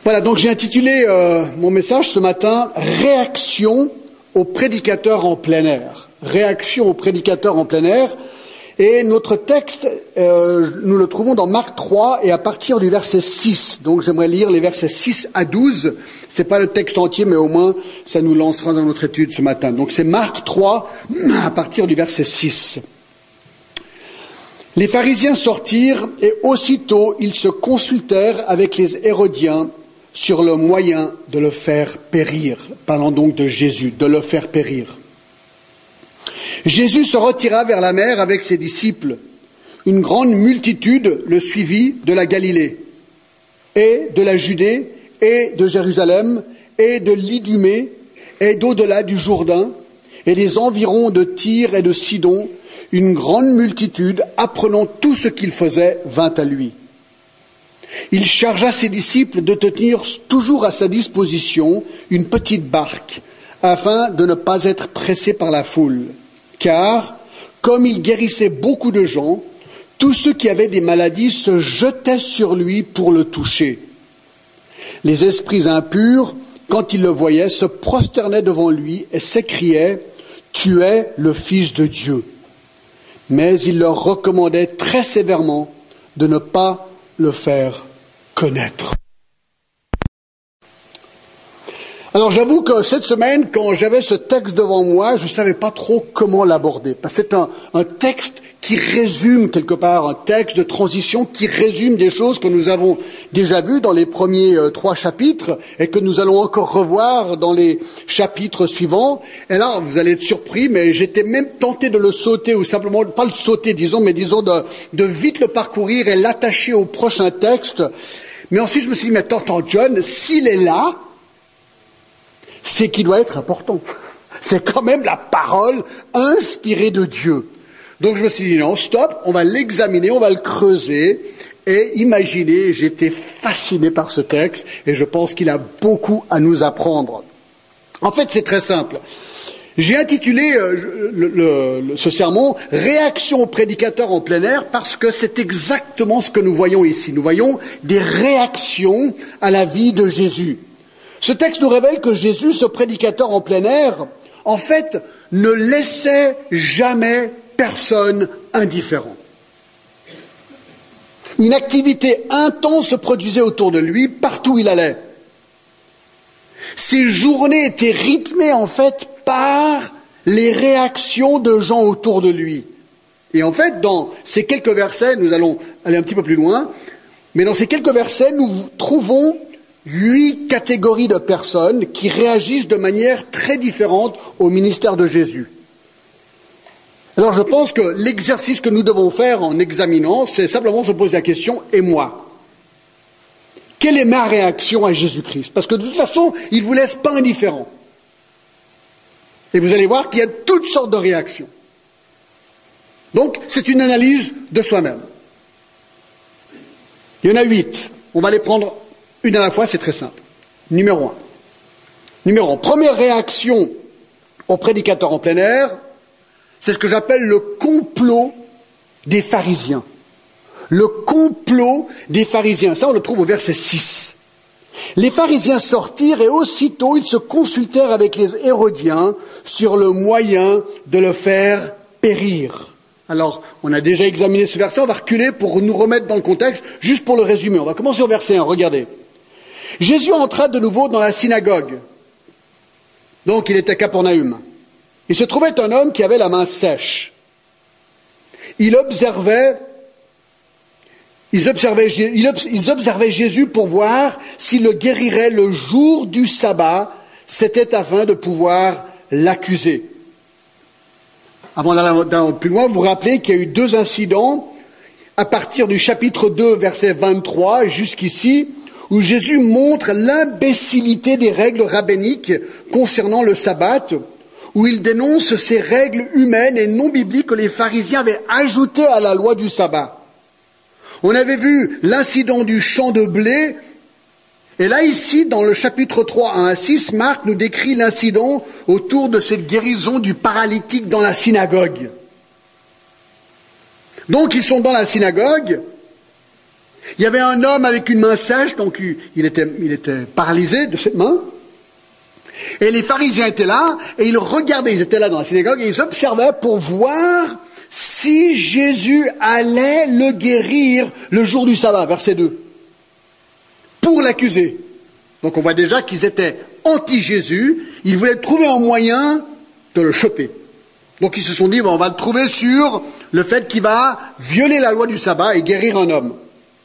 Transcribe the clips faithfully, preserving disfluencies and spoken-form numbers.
Voilà, donc j'ai intitulé euh, mon message ce matin « Réaction aux prédicateurs en plein air ». Réaction aux prédicateurs en plein air. Et notre texte, euh, nous le trouvons dans Marc trois et à partir du verset six. Donc j'aimerais lire les versets six à douze. C'est pas le texte entier, mais au moins ça nous lancera dans notre étude ce matin. Donc c'est Marc trois à partir du verset six. Les pharisiens sortirent et aussitôt ils se consultèrent avec les Hérodiens sur le moyen de le faire périr. Parlant donc de Jésus, de le faire périr. Jésus se retira vers la mer avec ses disciples. Une grande multitude le suivit de la Galilée, et de la Judée, et de Jérusalem, et de l'Idumée, et d'au-delà du Jourdain, et des environs de Tyr et de Sidon. Une grande multitude, apprenant tout ce qu'il faisait, vint à lui. Il chargea ses disciples de tenir toujours à sa disposition une petite barque, afin de ne pas être pressés par la foule. Car, comme il guérissait beaucoup de gens, tous ceux qui avaient des maladies se jetaient sur lui pour le toucher. Les esprits impurs, quand ils le voyaient, se prosternaient devant lui et s'écriaient « Tu es le Fils de Dieu ». Mais il leur recommandait très sévèrement de ne pas le faire connaître. Alors j'avoue que cette semaine, quand j'avais ce texte devant moi, je ne savais pas trop comment l'aborder. Parce que c'est un, un texte qui résume quelque part, un texte de transition qui résume des choses que nous avons déjà vues dans les premiers euh, trois chapitres et que nous allons encore revoir dans les chapitres suivants. Et là, vous allez être surpris, mais j'étais même tenté de le sauter ou simplement, pas le sauter, disons, mais disons de, de vite le parcourir et l'attacher au prochain texte. Mais ensuite, je me suis dit, mais attends, attends, John, s'il est là, c'est qu'il doit être important. C'est quand même la parole inspirée de Dieu. Donc je me suis dit, non, stop, on va l'examiner, on va le creuser. Et imaginez, j'étais fasciné par ce texte et je pense qu'il a beaucoup à nous apprendre. En fait, c'est très simple. J'ai intitulé euh, le, le, le, ce sermon « Réaction aux prédicateurs en plein air » parce que c'est exactement ce que nous voyons ici. Nous voyons des réactions à la vie de Jésus. Ce texte nous révèle que Jésus, ce prédicateur en plein air, en fait, ne laissait jamais personne indifférent. Une activité intense se produisait autour de lui, partout où il allait. Ses journées étaient rythmées, en fait, par les réactions de gens autour de lui. Et en fait, dans ces quelques versets, nous allons aller un petit peu plus loin, mais dans ces quelques versets, nous trouvons huit catégories de personnes qui réagissent de manière très différente au ministère de Jésus. Alors je pense que l'exercice que nous devons faire en examinant, c'est simplement se poser la question, et moi? Quelle est ma réaction à Jésus-Christ? Parce que de toute façon, il ne vous laisse pas indifférent. Et vous allez voir qu'il y a toutes sortes de réactions. Donc, c'est une analyse de soi-même. Il y en a huit. On va les prendre une à la fois, c'est très simple. Numéro un. Numéro un. Première réaction aux prédicateurs en plein air, c'est ce que j'appelle le complot des pharisiens. Le complot des pharisiens. Ça, on le trouve au verset six. Les pharisiens sortirent et aussitôt ils se consultèrent avec les Hérodiens sur le moyen de le faire périr. Alors, on a déjà examiné ce verset, on va reculer pour nous remettre dans le contexte, juste pour le résumer. On va commencer au verset un, regardez. Jésus entra de nouveau dans la synagogue. Donc, il était à Capernaum. Il se trouvait un homme qui avait la main sèche. Il observait, ils observaient, ils observaient Jésus pour voir s'il le guérirait le jour du sabbat. C'était afin de pouvoir l'accuser. Avant d'aller plus loin, vous vous rappelez qu'il y a eu deux incidents à partir du chapitre deux, verset vingt-trois, jusqu'ici, où Jésus montre l'imbécilité des règles rabbiniques concernant le sabbat, où il dénonce ces règles humaines et non bibliques que les pharisiens avaient ajoutées à la loi du sabbat. On avait vu l'incident du champ de blé, et là ici, dans le chapitre trois, un à six, Marc nous décrit l'incident autour de cette guérison du paralytique dans la synagogue. Donc ils sont dans la synagogue, Il y avait un homme avec une main sèche, donc il était, il était paralysé de cette main. Et les pharisiens étaient là, et ils regardaient, ils étaient là dans la synagogue, et ils observaient pour voir si Jésus allait le guérir le jour du sabbat, verset deux, pour l'accuser. Donc on voit déjà qu'ils étaient anti-Jésus, ils voulaient trouver un moyen de le choper. Donc ils se sont dit, bon, on va le trouver sur le fait qu'il va violer la loi du sabbat et guérir un homme.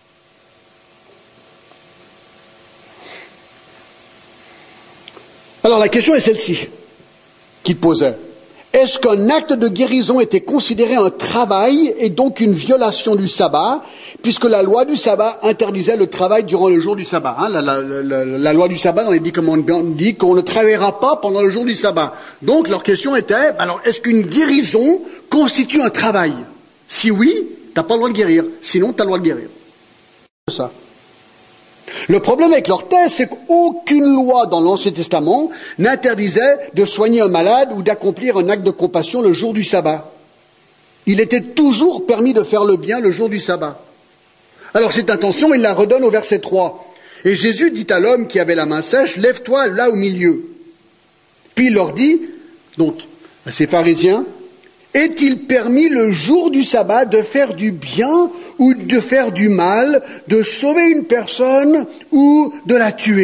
Alors la question est celle-ci qu'il posait. Est-ce qu'un acte de guérison était considéré un travail et donc une violation du sabbat, puisque la loi du sabbat interdisait le travail durant le jour du sabbat, hein, la, la, la, la loi du sabbat dans les dix commandements dit qu'on ne travaillera pas pendant le jour du sabbat. Donc leur question était, alors est-ce qu'une guérison constitue un travail? Si oui, tu n'as pas le droit de guérir, sinon tu as le droit de guérir. C'est ça. Le problème avec leur thèse, c'est qu'aucune loi dans l'Ancien Testament n'interdisait de soigner un malade ou d'accomplir un acte de compassion le jour du sabbat. Il était toujours permis de faire le bien le jour du sabbat. Alors cette intention, il la redonne au verset trois. Et Jésus dit à l'homme qui avait la main sèche, « Lève-toi là au milieu. » Puis il leur dit, donc à ces pharisiens, « Est-il permis le jour du sabbat de faire du bien ou de faire du mal, de sauver une personne ou de la tuer ?»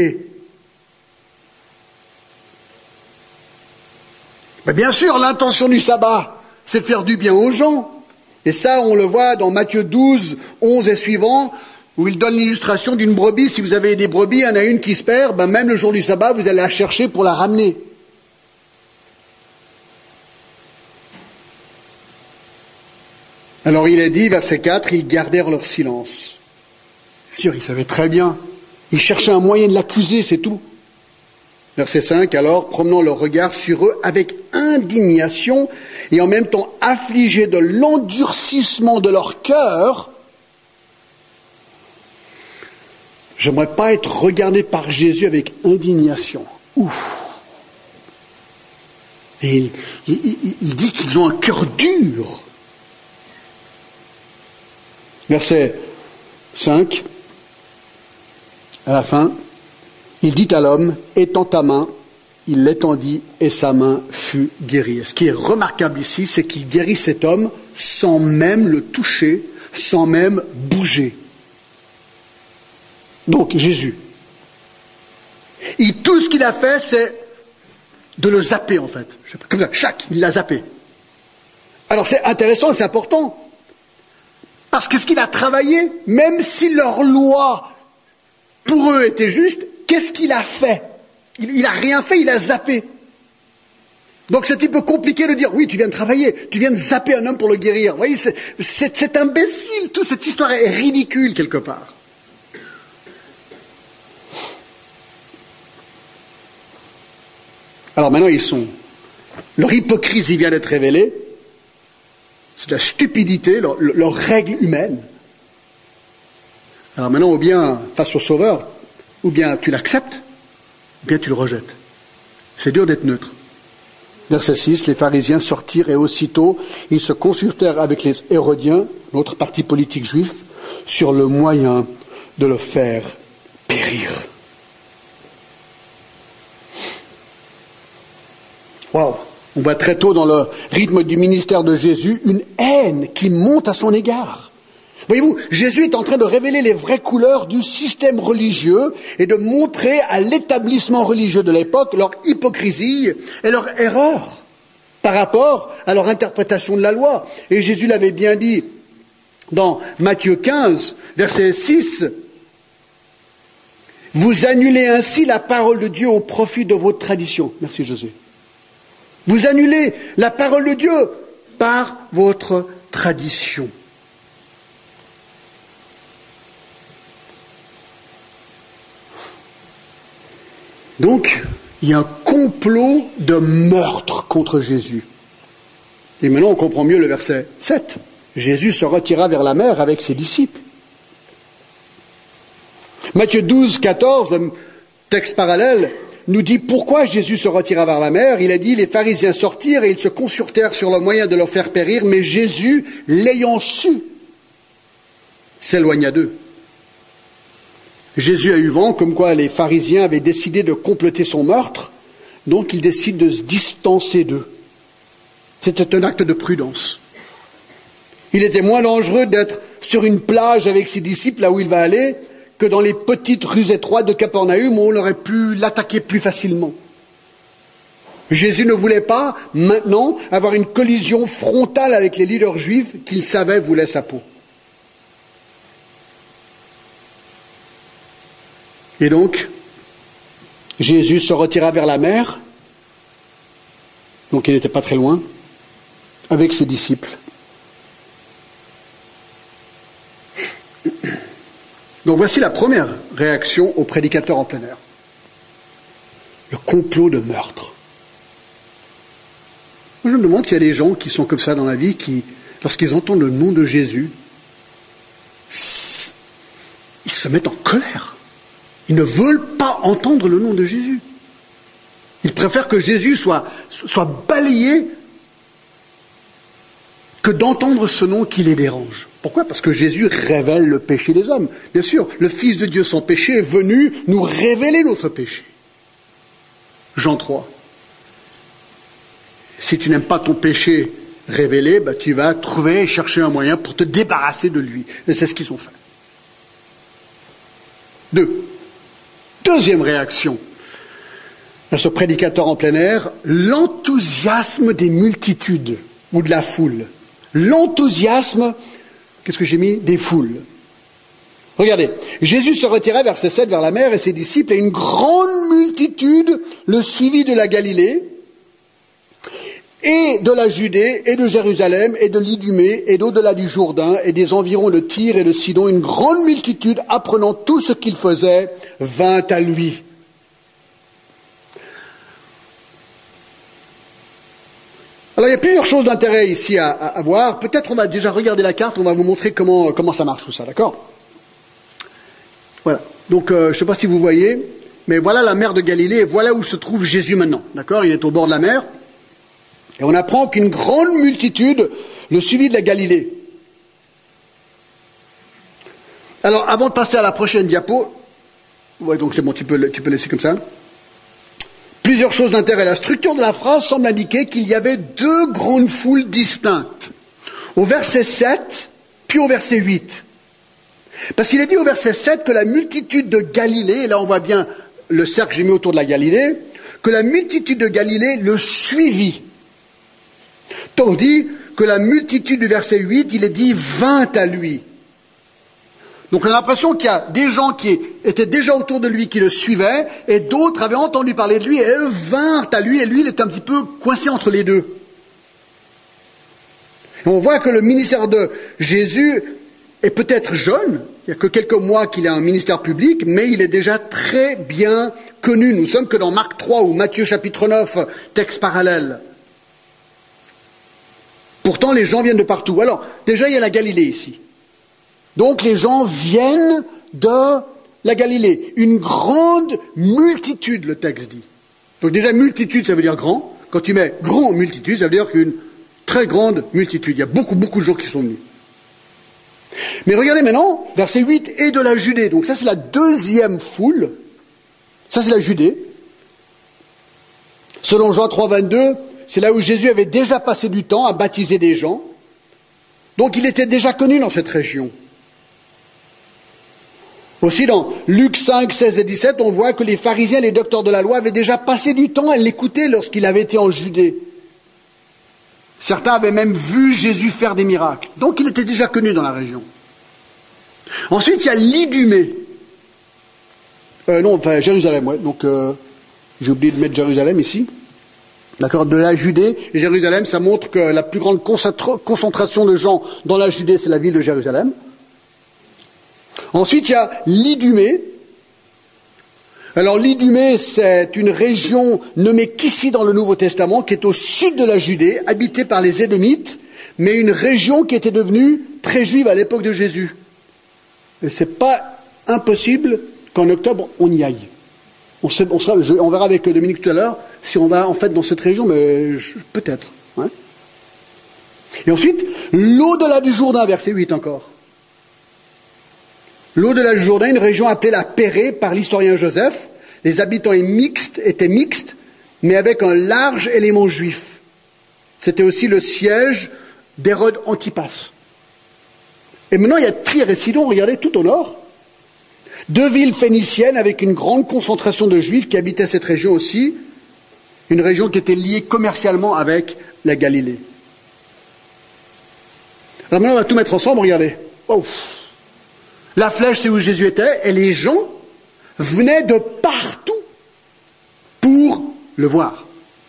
Mais bien sûr, l'intention du sabbat, c'est de faire du bien aux gens. Et ça, on le voit dans Matthieu douze, onze et suivants, où il donne l'illustration d'une brebis. Si vous avez des brebis, il y en a une qui se perd, ben même le jour du sabbat, vous allez la chercher pour la ramener. Alors il est dit, verset quatre, ils gardèrent leur silence. Bien sûr, ils savaient très bien. Ils cherchaient un moyen de l'accuser, c'est tout. Verset cinq, alors, promenant leur regard sur eux avec indignation et en même temps affligés de l'endurcissement de leur cœur, j'aimerais pas être regardé par Jésus avec indignation. Ouf. Et il, il, il, il dit qu'ils ont un cœur dur. Verset cinq, à la fin, il dit à l'homme, étends ta main, il l'étendit et sa main fut guérie. Ce qui est remarquable ici, c'est qu'il guérit cet homme sans même le toucher, sans même bouger. Donc Jésus, il, tout ce qu'il a fait, c'est de le zapper en fait. Je sais pas, comme ça, chac, il l'a zappé. Alors c'est intéressant, c'est important. Parce que ce qu'il a travaillé, même si leur loi pour eux était juste, qu'est-ce qu'il a fait? Il n'a rien fait, il a zappé. Donc c'est un petit peu compliqué de dire, oui, tu viens de travailler, tu viens de zapper un homme pour le guérir. Vous voyez, c'est, c'est, c'est imbécile, toute cette histoire est ridicule quelque part. Alors maintenant, ils sont... Leur hypocrisie vient d'être révélée. C'est de la stupidité, leur, leur règle humaine. Alors maintenant, ou bien face au Sauveur, ou bien tu l'acceptes, ou bien tu le rejettes. C'est dur d'être neutre. Verset six, les pharisiens sortirent et aussitôt ils se consultèrent avec les Hérodiens, notre parti politique juif, sur le moyen de le faire périr. Waouh! On voit très tôt dans le rythme du ministère de Jésus une haine qui monte à son égard. Voyez-vous, Jésus est en train de révéler les vraies couleurs du système religieux et de montrer à l'établissement religieux de l'époque leur hypocrisie et leur erreur par rapport à leur interprétation de la loi. Et Jésus l'avait bien dit dans Matthieu quinze, verset six. Vous annulez ainsi la parole de Dieu au profit de votre tradition. Merci Jésus. Vous annulez la parole de Dieu par votre tradition. Donc, il y a un complot de meurtre contre Jésus. Et maintenant, on comprend mieux le verset sept. Jésus se retira vers la mer avec ses disciples. Matthieu douze, quatorze, texte parallèle, nous dit pourquoi Jésus se retira vers la mer. Il a dit, les pharisiens sortirent et ils se consultèrent sur le moyen de leur faire périr, mais Jésus, l'ayant su, s'éloigna d'eux. Jésus a eu vent, comme quoi les pharisiens avaient décidé de comploter son meurtre, donc il décide de se distancer d'eux. C'était un acte de prudence. Il était moins dangereux d'être sur une plage avec ses disciples, là où il va aller, que dans les petites rues étroites de Capernaum où on aurait pu l'attaquer plus facilement. Jésus ne voulait pas, maintenant, avoir une collision frontale avec les leaders juifs qu'il savait voulaient sa peau. Et donc, Jésus se retira vers la mer, donc il n'était pas très loin, avec ses disciples. Donc voici la première réaction au prédicateur en plein air. Le complot de meurtre. Moi, je me demande s'il y a des gens qui sont comme ça dans la vie, qui, lorsqu'ils entendent le nom de Jésus, ils se mettent en colère. Ils ne veulent pas entendre le nom de Jésus. Ils préfèrent que Jésus soit, soit balayé que d'entendre ce nom qui les dérange. Pourquoi ? Parce que Jésus révèle le péché des hommes. Bien sûr, le Fils de Dieu sans péché est venu nous révéler notre péché. Jean trois. Si tu n'aimes pas ton péché révélé, bah, tu vas trouver et chercher un moyen pour te débarrasser de lui. Et c'est ce qu'ils ont fait. Deux. Deuxième réaction à ce prédicateur en plein air, l'enthousiasme des multitudes ou de la foule. L'enthousiasme, qu'est-ce que j'ai mis ? Des foules. Regardez, Jésus se retirait, verset sept, vers la mer et ses disciples, et une grande multitude le suivit de la Galilée, et de la Judée, et de Jérusalem, et de l'Idumée, et d'au-delà du Jourdain, et des environs de Tyr et de Sidon. Une grande multitude, apprenant tout ce qu'il faisait, vint à lui. Alors il y a plusieurs choses d'intérêt ici à, à, à voir. Peut-être on va déjà regarder la carte, on va vous montrer comment, comment ça marche tout ça, d'accord ? Voilà. Donc euh, je ne sais pas si vous voyez, mais voilà la mer de Galilée, et voilà où se trouve Jésus maintenant, d'accord ? Il est au bord de la mer. Et on apprend qu'une grande multitude le suivit de la Galilée. Alors, avant de passer à la prochaine diapo, ouais, donc c'est bon, tu peux, tu peux laisser comme ça. Plusieurs choses d'intérêt. La structure de la phrase semble indiquer qu'il y avait deux grandes foules distinctes. Au verset sept, puis au verset huit. Parce qu'il est dit au verset sept que la multitude de Galilée, et là on voit bien le cercle que j'ai mis autour de la Galilée, que la multitude de Galilée le suivit. Tandis que la multitude du verset huit, il est dit vint à lui. Donc on a l'impression qu'il y a des gens qui étaient déjà autour de lui qui le suivaient, et d'autres avaient entendu parler de lui, et eux vinrent à lui, et lui il est un petit peu coincé entre les deux. Et on voit que le ministère de Jésus est peut-être jeune, il n'y a que quelques mois qu'il a un ministère public, mais il est déjà très bien connu. Nous sommes que dans Marc trois ou Matthieu chapitre neuf, texte parallèle. Pourtant, les gens viennent de partout. Alors, déjà, il y a la Galilée ici. Donc, les gens viennent de la Galilée. Une grande multitude, le texte dit. Donc, déjà, multitude, ça veut dire grand. Quand tu mets grand multitude, ça veut dire qu'une très grande multitude. Il y a beaucoup, beaucoup de gens qui sont venus. Mais regardez maintenant, verset huit, et de la Judée. Donc, ça, c'est la deuxième foule. Ça, c'est la Judée. Selon Jean trois, vingt-deux, c'est là où Jésus avait déjà passé du temps à baptiser des gens. Donc il était déjà connu dans cette région. Aussi dans Luc cinq, seize et dix-sept, on voit que les pharisiens et les docteurs de la loi avaient déjà passé du temps à l'écouter lorsqu'il avait été en Judée. Certains avaient même vu Jésus faire des miracles. Donc il était déjà connu dans la région. Ensuite, il y a l'Idumée. Euh, non, enfin Jérusalem, ouais. Donc euh, j'ai oublié de mettre Jérusalem ici. D'accord, de la Judée, et Jérusalem, ça montre que la plus grande concentration de gens dans la Judée, c'est la ville de Jérusalem. Ensuite, il y a l'Idumée. Alors l'Idumée, c'est une région nommée qu'ici dans le Nouveau Testament, qui est au sud de la Judée, habitée par les Édomites, mais une région qui était devenue très juive à l'époque de Jésus. Et c'est pas impossible qu'en octobre, on y aille. On, sait, on, sera, je, on verra avec Dominique tout à l'heure si on va en fait dans cette région, mais je, peut-être. Hein. Et ensuite, l'au-delà du Jourdain, verset huit encore. L'au-delà du Jourdain, une région appelée la Pérée par l'historien Joseph. Les habitants étaient mixtes, étaient mixtes, mais avec un large élément juif. C'était aussi le siège d'Hérode Antipas. Et maintenant, il y a Tyr et Sidon, regardez, tout au nord. Deux villes phéniciennes avec une grande concentration de juifs qui habitaient cette région aussi. Une région qui était liée commercialement avec la Galilée. Alors maintenant, on va tout mettre ensemble, regardez. Oh. La flèche, c'est où Jésus était, et les gens venaient de partout pour le voir.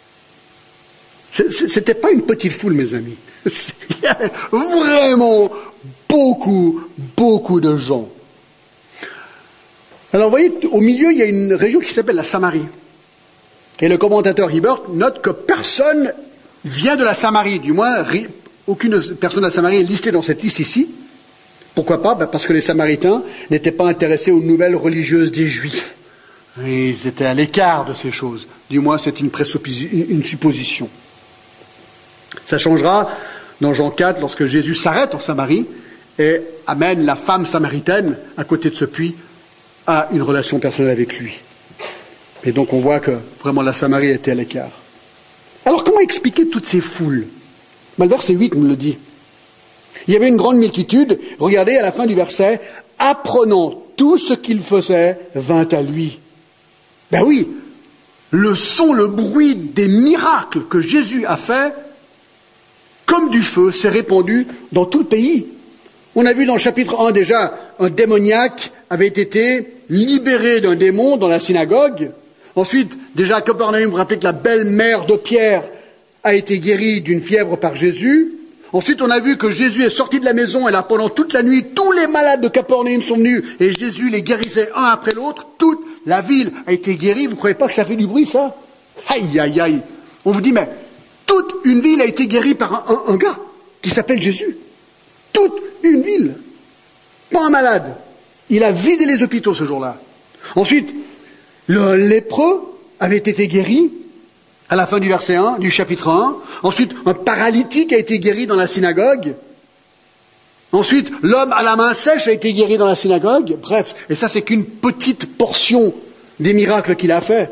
C'était pas une petite foule, mes amis. Il y avait vraiment beaucoup, beaucoup de gens. Alors, vous voyez, au milieu, il y a une région qui s'appelle la Samarie. Et le commentateur Hibbert note que personne vient de la Samarie, du moins, aucune personne de la Samarie est listée dans cette liste ici. Pourquoi pas? Ben parce que les Samaritains n'étaient pas intéressés aux nouvelles religieuses des Juifs. Ils étaient à l'écart de ces choses. Du moins, c'est une, une supposition. Ça changera dans Jean quatre, lorsque Jésus s'arrête en Samarie et amène la femme samaritaine à côté de ce puits à une relation personnelle avec lui. Et donc on voit que vraiment la Samarie était à l'écart. Alors comment expliquer toutes ces foules? Ben, le verset huit nous le dit. Il y avait une grande multitude, regardez à la fin du verset, apprenant tout ce qu'il faisait, vint à lui. Ben oui, le son, le bruit des miracles que Jésus a fait, comme du feu, s'est répandu dans tout le pays. On a vu dans le chapitre un déjà, un démoniaque avait été libéré d'un démon dans la synagogue. Ensuite, déjà à Capernaum, vous vous rappelez que la belle-mère de Pierre a été guérie d'une fièvre par Jésus. Ensuite, on a vu que Jésus est sorti de la maison et là, pendant toute la nuit, tous les malades de Capernaum sont venus et Jésus les guérissait un après l'autre. Toute la ville a été guérie. Vous ne croyez pas que ça fait du bruit, ça? Aïe, aïe, aïe. On vous dit, mais toute une ville a été guérie par un, un, un gars qui s'appelle Jésus. Toute une ville. Pas un malade. Il a vidé les hôpitaux ce jour-là. Ensuite, le lépreux avait été guéri à la fin du verset un, du chapitre un. Ensuite, un paralytique a été guéri dans la synagogue. Ensuite, l'homme à la main sèche a été guéri dans la synagogue. Bref, et ça c'est qu'une petite portion des miracles qu'il a fait.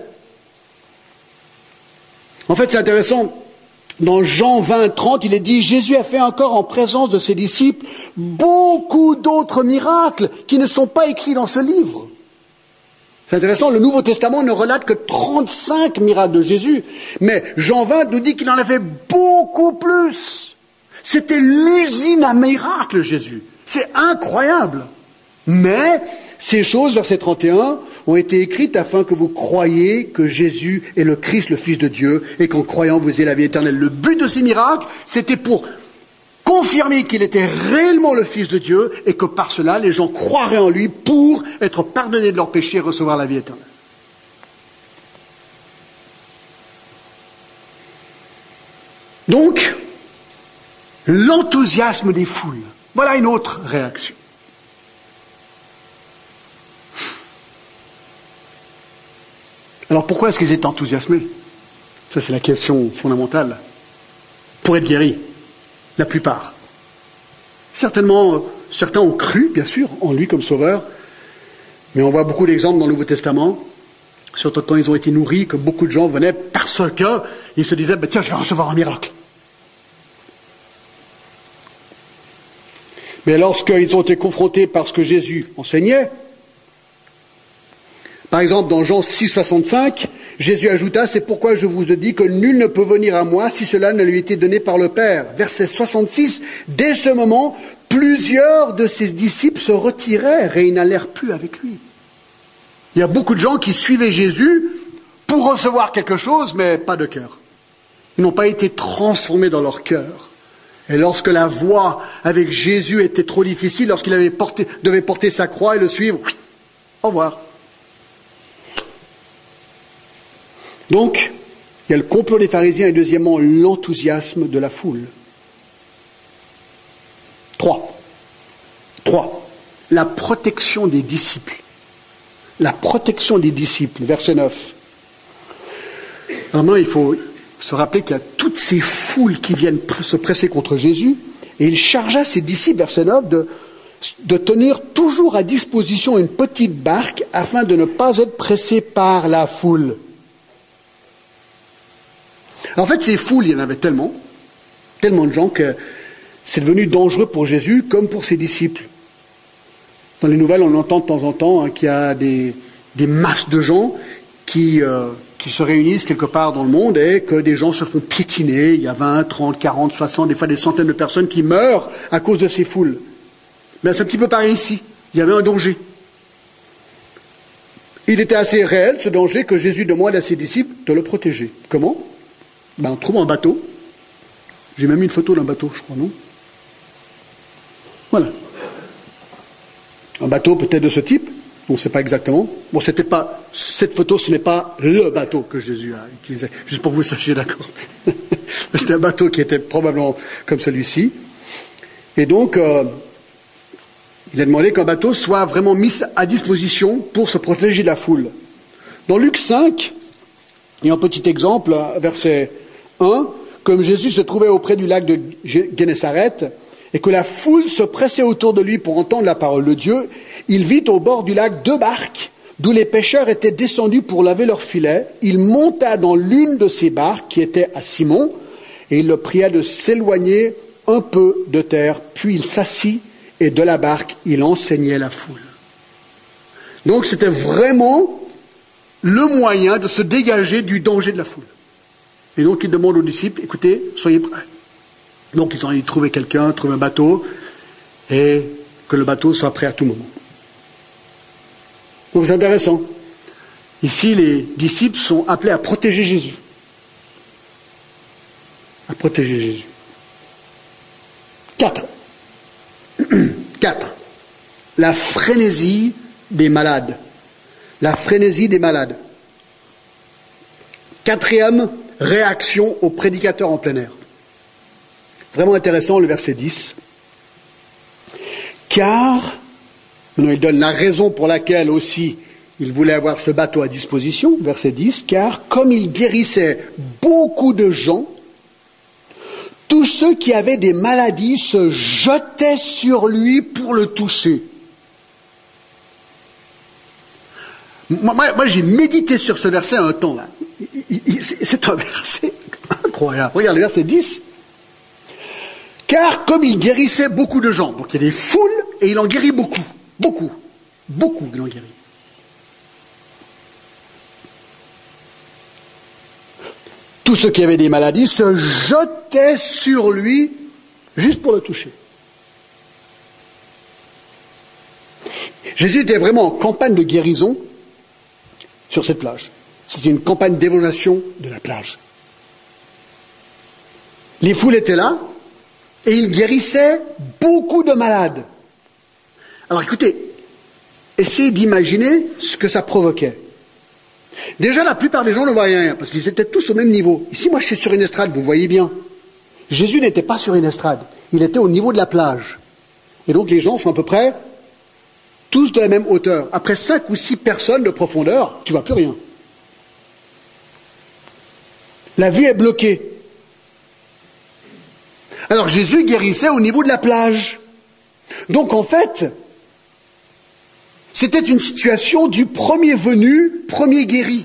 En fait, c'est intéressant. Dans Jean vingt, trente, il est dit, Jésus a fait encore en présence de ses disciples beaucoup d'autres miracles qui ne sont pas écrits dans ce livre. C'est intéressant, le Nouveau Testament ne relate que trente-cinq miracles de Jésus, mais Jean vingt nous dit qu'il en avait beaucoup plus. C'était l'usine à miracles, Jésus. C'est incroyable. Mais ces choses, verset trente et un, ont été écrites afin que vous croyiez que Jésus est le Christ, le Fils de Dieu, et qu'en croyant vous ayez la vie éternelle. Le but de ces miracles, c'était pour confirmer qu'il était réellement le Fils de Dieu et que par cela, les gens croiraient en lui pour être pardonnés de leurs péchés et recevoir la vie éternelle. Donc, l'enthousiasme des foules. Voilà une autre réaction. Alors pourquoi est-ce qu'ils étaient enthousiasmés? Ça c'est la question fondamentale. Pour être guéris. La plupart. Certainement, certains ont cru, bien sûr, en lui comme sauveur, mais on voit beaucoup d'exemples dans le Nouveau Testament, surtout quand ils ont été nourris, que beaucoup de gens venaient parce qu'ils se disaient, ben, tiens, je vais recevoir un miracle. Mais lorsqu'ils ont été confrontés par ce que Jésus enseignait, par exemple, dans Jean six, soixante-cinq, Jésus ajouta, c'est pourquoi je vous dis que nul ne peut venir à moi si cela ne lui était donné par le Père. Verset soixante-six, dès ce moment, plusieurs de ses disciples se retirèrent et ils n'allèrent plus avec lui. Il y a beaucoup de gens qui suivaient Jésus pour recevoir quelque chose, mais pas de cœur. Ils n'ont pas été transformés dans leur cœur. Et lorsque la voie avec Jésus était trop difficile, lorsqu'il avait porté, devait porter sa croix et le suivre, au revoir. Donc, il y a le complot des pharisiens et deuxièmement, l'enthousiasme de la foule. Trois. Trois. La protection des disciples. La protection des disciples, verset neuf. Vraiment, il faut se rappeler qu'il y a toutes ces foules qui viennent se presser contre Jésus, et il chargea ses disciples, verset neuf, de, de tenir toujours à disposition une petite barque afin de ne pas être pressé par la foule. En fait, ces foules, il y en avait tellement, tellement de gens que c'est devenu dangereux pour Jésus comme pour ses disciples. Dans les nouvelles, on entend de temps en temps hein, qu'il y a des, des masses de gens qui, euh, qui se réunissent quelque part dans le monde et que des gens se font piétiner. Il y a vingt, trente, quarante, soixante, des fois des centaines de personnes qui meurent à cause de ces foules. Mais c'est un petit peu pareil ici. Il y avait un danger. Il était assez réel, ce danger, que Jésus demande à ses disciples de le protéger. Comment? Ben, on trouve un bateau. J'ai même mis une photo d'un bateau, je crois, non? Voilà. Un bateau peut-être de ce type, on ne sait pas exactement. Bon, c'était pas, cette photo, ce n'est pas le bateau que Jésus a utilisé, juste pour que vous sachiez, d'accord. C'était un bateau qui était probablement comme celui-ci. Et donc, euh, il a demandé qu'un bateau soit vraiment mis à disposition pour se protéger de la foule. Dans Luc cinq, il y a un petit exemple, verset un, comme Jésus se trouvait auprès du lac de Gennesareth, et que la foule se pressait autour de lui pour entendre la parole de Dieu, il vit au bord du lac deux barques, d'où les pêcheurs étaient descendus pour laver leurs filets. Il monta dans l'une de ces barques, qui était à Simon, et il le pria de s'éloigner un peu de terre, puis il s'assit, et de la barque, il enseignait la foule. Donc c'était vraiment le moyen de se dégager du danger de la foule. Et donc il demande aux disciples, écoutez, soyez prêts. Donc ils ont envie de trouver quelqu'un, trouver un bateau, et que le bateau soit prêt à tout moment. Donc c'est intéressant. Ici, les disciples sont appelés à protéger Jésus. À protéger Jésus. Quatre. Quatre. La frénésie des malades. La frénésie des malades. Quatrième réaction aux prédicateurs en plein air. Vraiment intéressant, le verset dix. Car, maintenant il donne la raison pour laquelle aussi il voulait avoir ce bateau à disposition, verset dix, car comme il guérissait beaucoup de gens, tous ceux qui avaient des maladies se jetaient sur lui pour le toucher. Moi, moi, moi j'ai médité sur ce verset un temps là. C'est un verset incroyable. Regarde le verset dix. Car comme il guérissait beaucoup de gens, donc il y a des foules et il en guérit beaucoup, beaucoup, beaucoup il en guérit. Tous ceux qui avaient des maladies se jetaient sur lui juste pour le toucher. Jésus était vraiment en campagne de guérison sur cette plage. C'était une campagne d'évaluation de la plage. Les foules étaient là et il guérissait beaucoup de malades. Alors écoutez, essayez d'imaginer ce que ça provoquait. Déjà, la plupart des gens ne voyaient rien, parce qu'ils étaient tous au même niveau. Ici, moi, je suis sur une estrade, vous voyez bien. Jésus n'était pas sur une estrade, il était au niveau de la plage. Et donc, les gens sont à peu près tous de la même hauteur. Après cinq ou six personnes de profondeur, tu ne vois plus rien. La vue est bloquée. Alors, Jésus guérissait au niveau de la plage. Donc, en fait, c'était une situation du premier venu, premier guéri.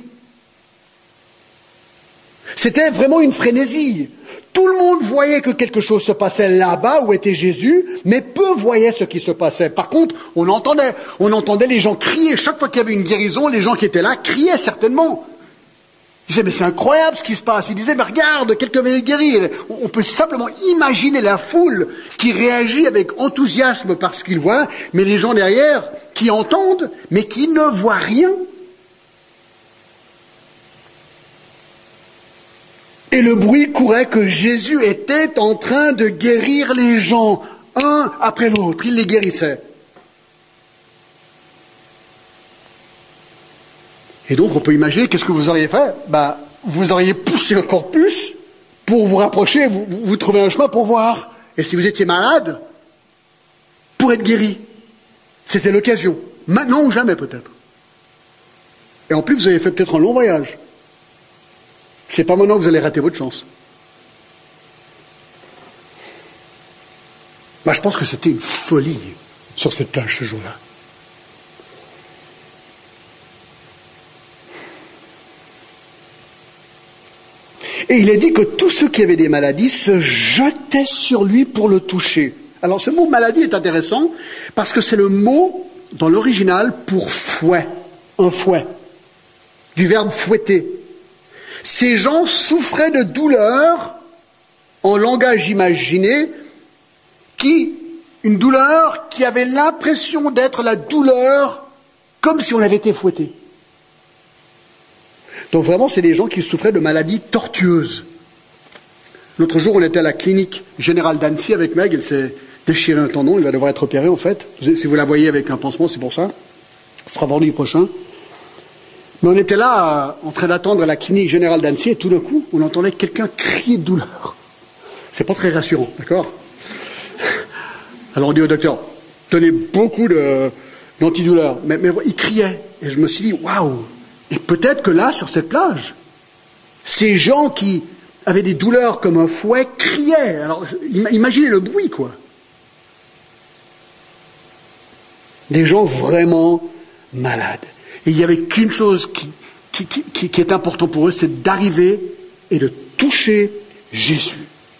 C'était vraiment une frénésie. Tout le monde voyait que quelque chose se passait là-bas où était Jésus, mais peu voyaient ce qui se passait. Par contre, on entendait, on entendait les gens crier. Chaque fois qu'il y avait une guérison, les gens qui étaient là criaient certainement. Ils disaient, mais c'est incroyable ce qui se passe. Ils disaient, mais regarde, quelqu'un vient de guérir. On peut simplement imaginer la foule qui réagit avec enthousiasme par ce qu'ils voient, mais les gens derrière qui entendent, mais qui ne voient rien. Et le bruit courait que Jésus était en train de guérir les gens, un après l'autre. Il les guérissait. Et donc, on peut imaginer, qu'est-ce que vous auriez fait? Bah, vous auriez poussé encore plus pour vous rapprocher, vous, vous, vous trouver un chemin pour voir. Et si vous étiez malade, pour être guéri, c'était l'occasion. Maintenant ou jamais, peut-être. Et en plus, vous avez fait peut-être un long voyage. C'est pas maintenant que vous allez rater votre chance. Bah, je pense que c'était une folie. sur cette plage ce jour-là. Et il est dit que tous ceux qui avaient des maladies se jetaient sur lui pour le toucher. Alors ce mot maladie est intéressant parce que c'est le mot dans l'original pour fouet, un fouet, du verbe fouetter. Ces gens souffraient de douleurs en langage imaginé, qui, une douleur qui avait l'impression d'être la douleur comme si on avait été fouetté. Donc vraiment, c'est des gens qui souffraient de maladies tortueuses. L'autre jour, on était à la clinique générale d'Annecy avec Meg, elle s'est déchiré un tendon, il va devoir être opéré en fait. Si vous la voyez avec un pansement, c'est pour ça. Ce sera vendredi prochain. Mais on était là, en train d'attendre à la clinique générale d'Annecy, et tout d'un coup, on entendait quelqu'un crier de douleur. C'est pas très rassurant, d'accord? Alors on dit au docteur, donnez beaucoup de, d'antidouleurs. Mais, mais il criait. Et je me suis dit, waouh! Et peut-être que là, sur cette plage, ces gens qui avaient des douleurs comme un fouet criaient. Alors, imaginez le bruit, quoi. Des gens vraiment malades. Et il n'y avait qu'une chose qui, qui, qui, qui est importante pour eux, c'est d'arriver et de toucher Jésus.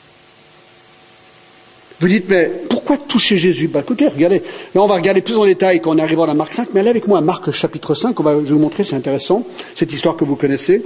Vous dites, mais pourquoi toucher Jésus? Bah, écoutez, regardez. Là, on va regarder plus en détail quand on arrivera à Marc cinq, mais allez avec moi à Marc chapitre cinq, on va, je vais vous montrer, c'est intéressant, cette histoire que vous connaissez.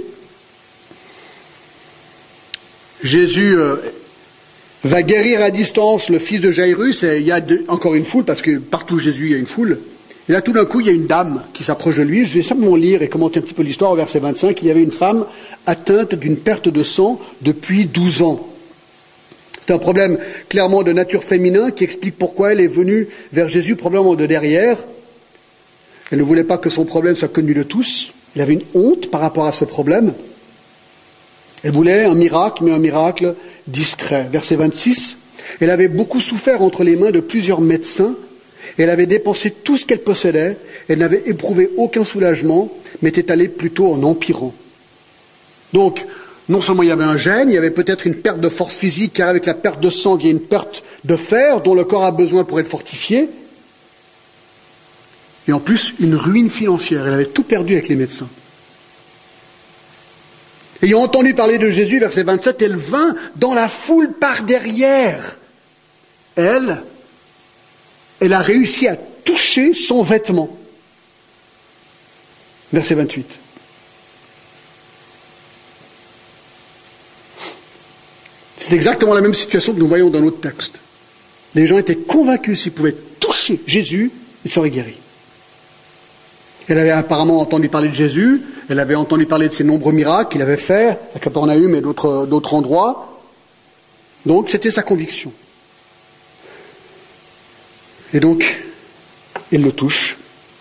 Jésus euh, va guérir à distance le fils de Jairus, et il y a de, encore une foule, parce que partout Jésus, il y a une foule. Et là, tout d'un coup, il y a une dame qui s'approche de lui. Je vais simplement lire et commenter un petit peu l'histoire au verset vingt-cinq. Il y avait une femme atteinte d'une perte de sang depuis douze ans. C'est un problème clairement de nature féminin qui explique pourquoi elle est venue vers Jésus, probablement de derrière. Elle ne voulait pas que son problème soit connu de tous. Elle avait une honte par rapport à ce problème. Elle voulait un miracle, mais un miracle discret. Verset vingt-six. Elle avait beaucoup souffert entre les mains de plusieurs médecins. Elle avait dépensé tout ce qu'elle possédait. Elle n'avait éprouvé aucun soulagement, mais était allée plutôt en empirant. Donc, non seulement il y avait un gène, il y avait peut-être une perte de force physique, car avec la perte de sang, il y a une perte de fer dont le corps a besoin pour être fortifié. Et en plus, une ruine financière. Elle avait tout perdu avec les médecins. Ayant entendu parler de Jésus, verset vingt-sept, elle vint dans la foule par derrière. Elle, elle a réussi à toucher son vêtement. Verset vingt-huit. C'est exactement la même situation que nous voyons dans notre texte. Les gens étaient convaincus s'ils pouvaient toucher Jésus, ils seraient guéris. Elle avait apparemment entendu parler de Jésus, elle avait entendu parler de ses nombreux miracles qu'il avait faits à Capernaum et d'autres, d'autres endroits. Donc c'était sa conviction. Et donc, elle le touche.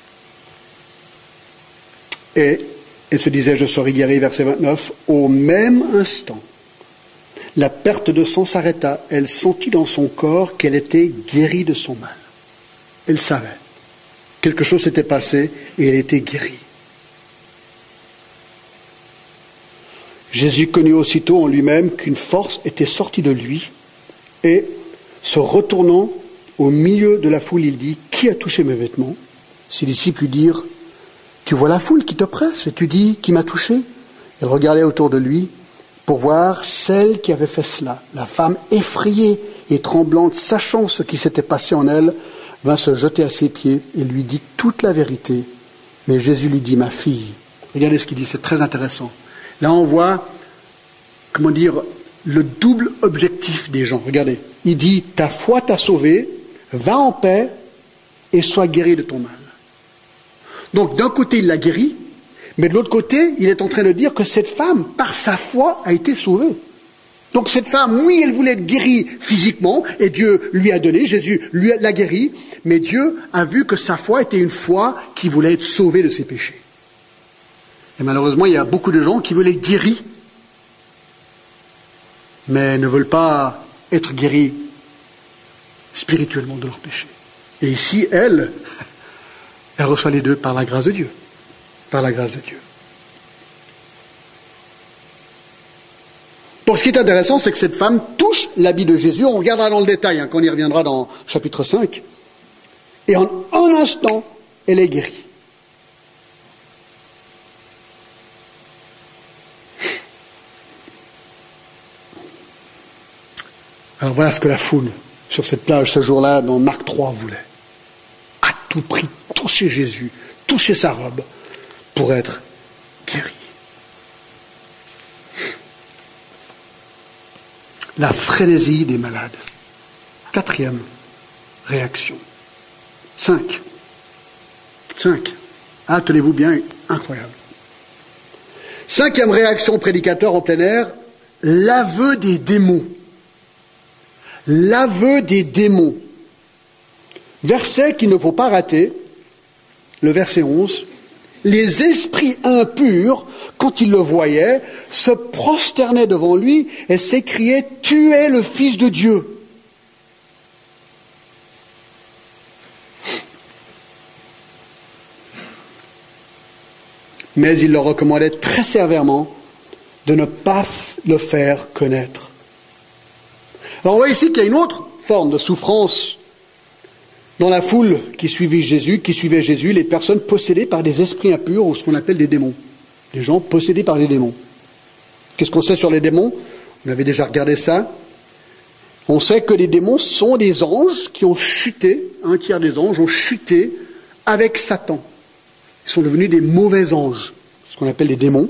Et elle se disait, je serai guéri, verset vingt-neuf, au même instant. La perte de sang s'arrêta. Elle sentit dans son corps qu'elle était guérie de son mal. Elle savait. Quelque chose s'était passé et elle était guérie. Jésus connut aussitôt en lui-même qu'une force était sortie de lui et, se retournant au milieu de la foule, il dit, « Qui a touché mes vêtements ?» Ses disciples lui dirent, « Tu vois la foule qui t'oppresse et tu dis, qui m'a touché ?» Elle regardait autour de lui pour voir celle qui avait fait cela. La femme effrayée et tremblante, sachant ce qui s'était passé en elle, vint se jeter à ses pieds et lui dit toute la vérité. Mais Jésus lui dit, « Ma fille », regardez ce qu'il dit, c'est très intéressant. Là, on voit, comment dire, le double objectif des gens. Regardez, il dit, « Ta foi t'a sauvé, va en paix et sois guéri de ton mal. » Donc, d'un côté, il l'a guéri, mais de l'autre côté, il est en train de dire que cette femme, par sa foi, a été sauvée. Donc cette femme, oui, elle voulait être guérie physiquement, et Dieu lui a donné, Jésus lui l'a guérie, mais Dieu a vu que sa foi était une foi qui voulait être sauvée de ses péchés. Et malheureusement, il y a beaucoup de gens qui veulent être guéris, mais ne veulent pas être guéris spirituellement de leurs péchés. Et ici, elle, elle reçoit les deux par la grâce de Dieu. Par la grâce de Dieu. Donc ce qui est intéressant, c'est que cette femme touche l'habit de Jésus. On regardera dans le détail, hein, quand on y reviendra dans chapitre cinq. Et en un instant, elle est guérie. Alors voilà ce que la foule, sur cette plage ce jour-là, dans Marc trois, voulait. À tout prix, toucher Jésus, toucher sa robe, pour être guéri. La frénésie des malades. Quatrième réaction. Cinq. Cinq. Ah, tenez-vous bien, incroyable. Cinquième réaction prédicateur en plein air, l'aveu des démons. L'aveu des démons. Verset qu'il ne faut pas rater, le verset onze. Les esprits impurs, quand ils le voyaient, se prosternaient devant lui et s'écriaient « Tu es le Fils de Dieu ». Mais il leur recommandait très sévèrement de ne pas le faire connaître. Alors on voit ici qu'il y a une autre forme de souffrance dans la foule qui suivait Jésus, qui suivait Jésus, les personnes possédées par des esprits impurs ou ce qu'on appelle des démons. Les gens possédés par des démons. Qu'est-ce qu'on sait sur les démons? On avait déjà regardé ça. On sait que les démons sont des anges qui ont chuté, un tiers des anges ont chuté avec Satan. Ils sont devenus des mauvais anges, ce qu'on appelle des démons.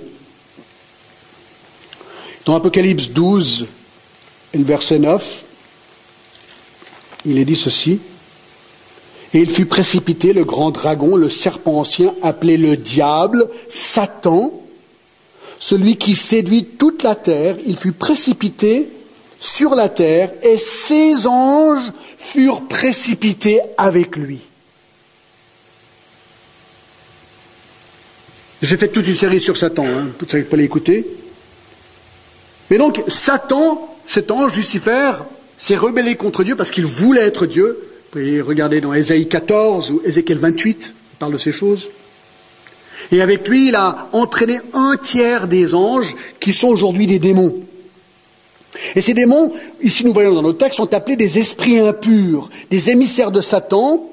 Dans Apocalypse douze, et le verset neuf, il est dit ceci. Et il fut précipité, le grand dragon, le serpent ancien, appelé le diable, Satan, celui qui séduit toute la terre. Il fut précipité sur la terre et ses anges furent précipités avec lui. J'ai fait toute une série sur Satan, hein, vous pouvez pas l'écouter. Mais donc, Satan, cet ange, Lucifer, s'est rebellé contre Dieu parce qu'il voulait être Dieu. Vous pouvez regarder dans Ésaïe quatorze ou Ézéchiel vingt-huit, il parle de ces choses. Et avec lui, il a entraîné un tiers des anges qui sont aujourd'hui des démons. Et ces démons, ici nous voyons dans nos textes, sont appelés des esprits impurs, des émissaires de Satan.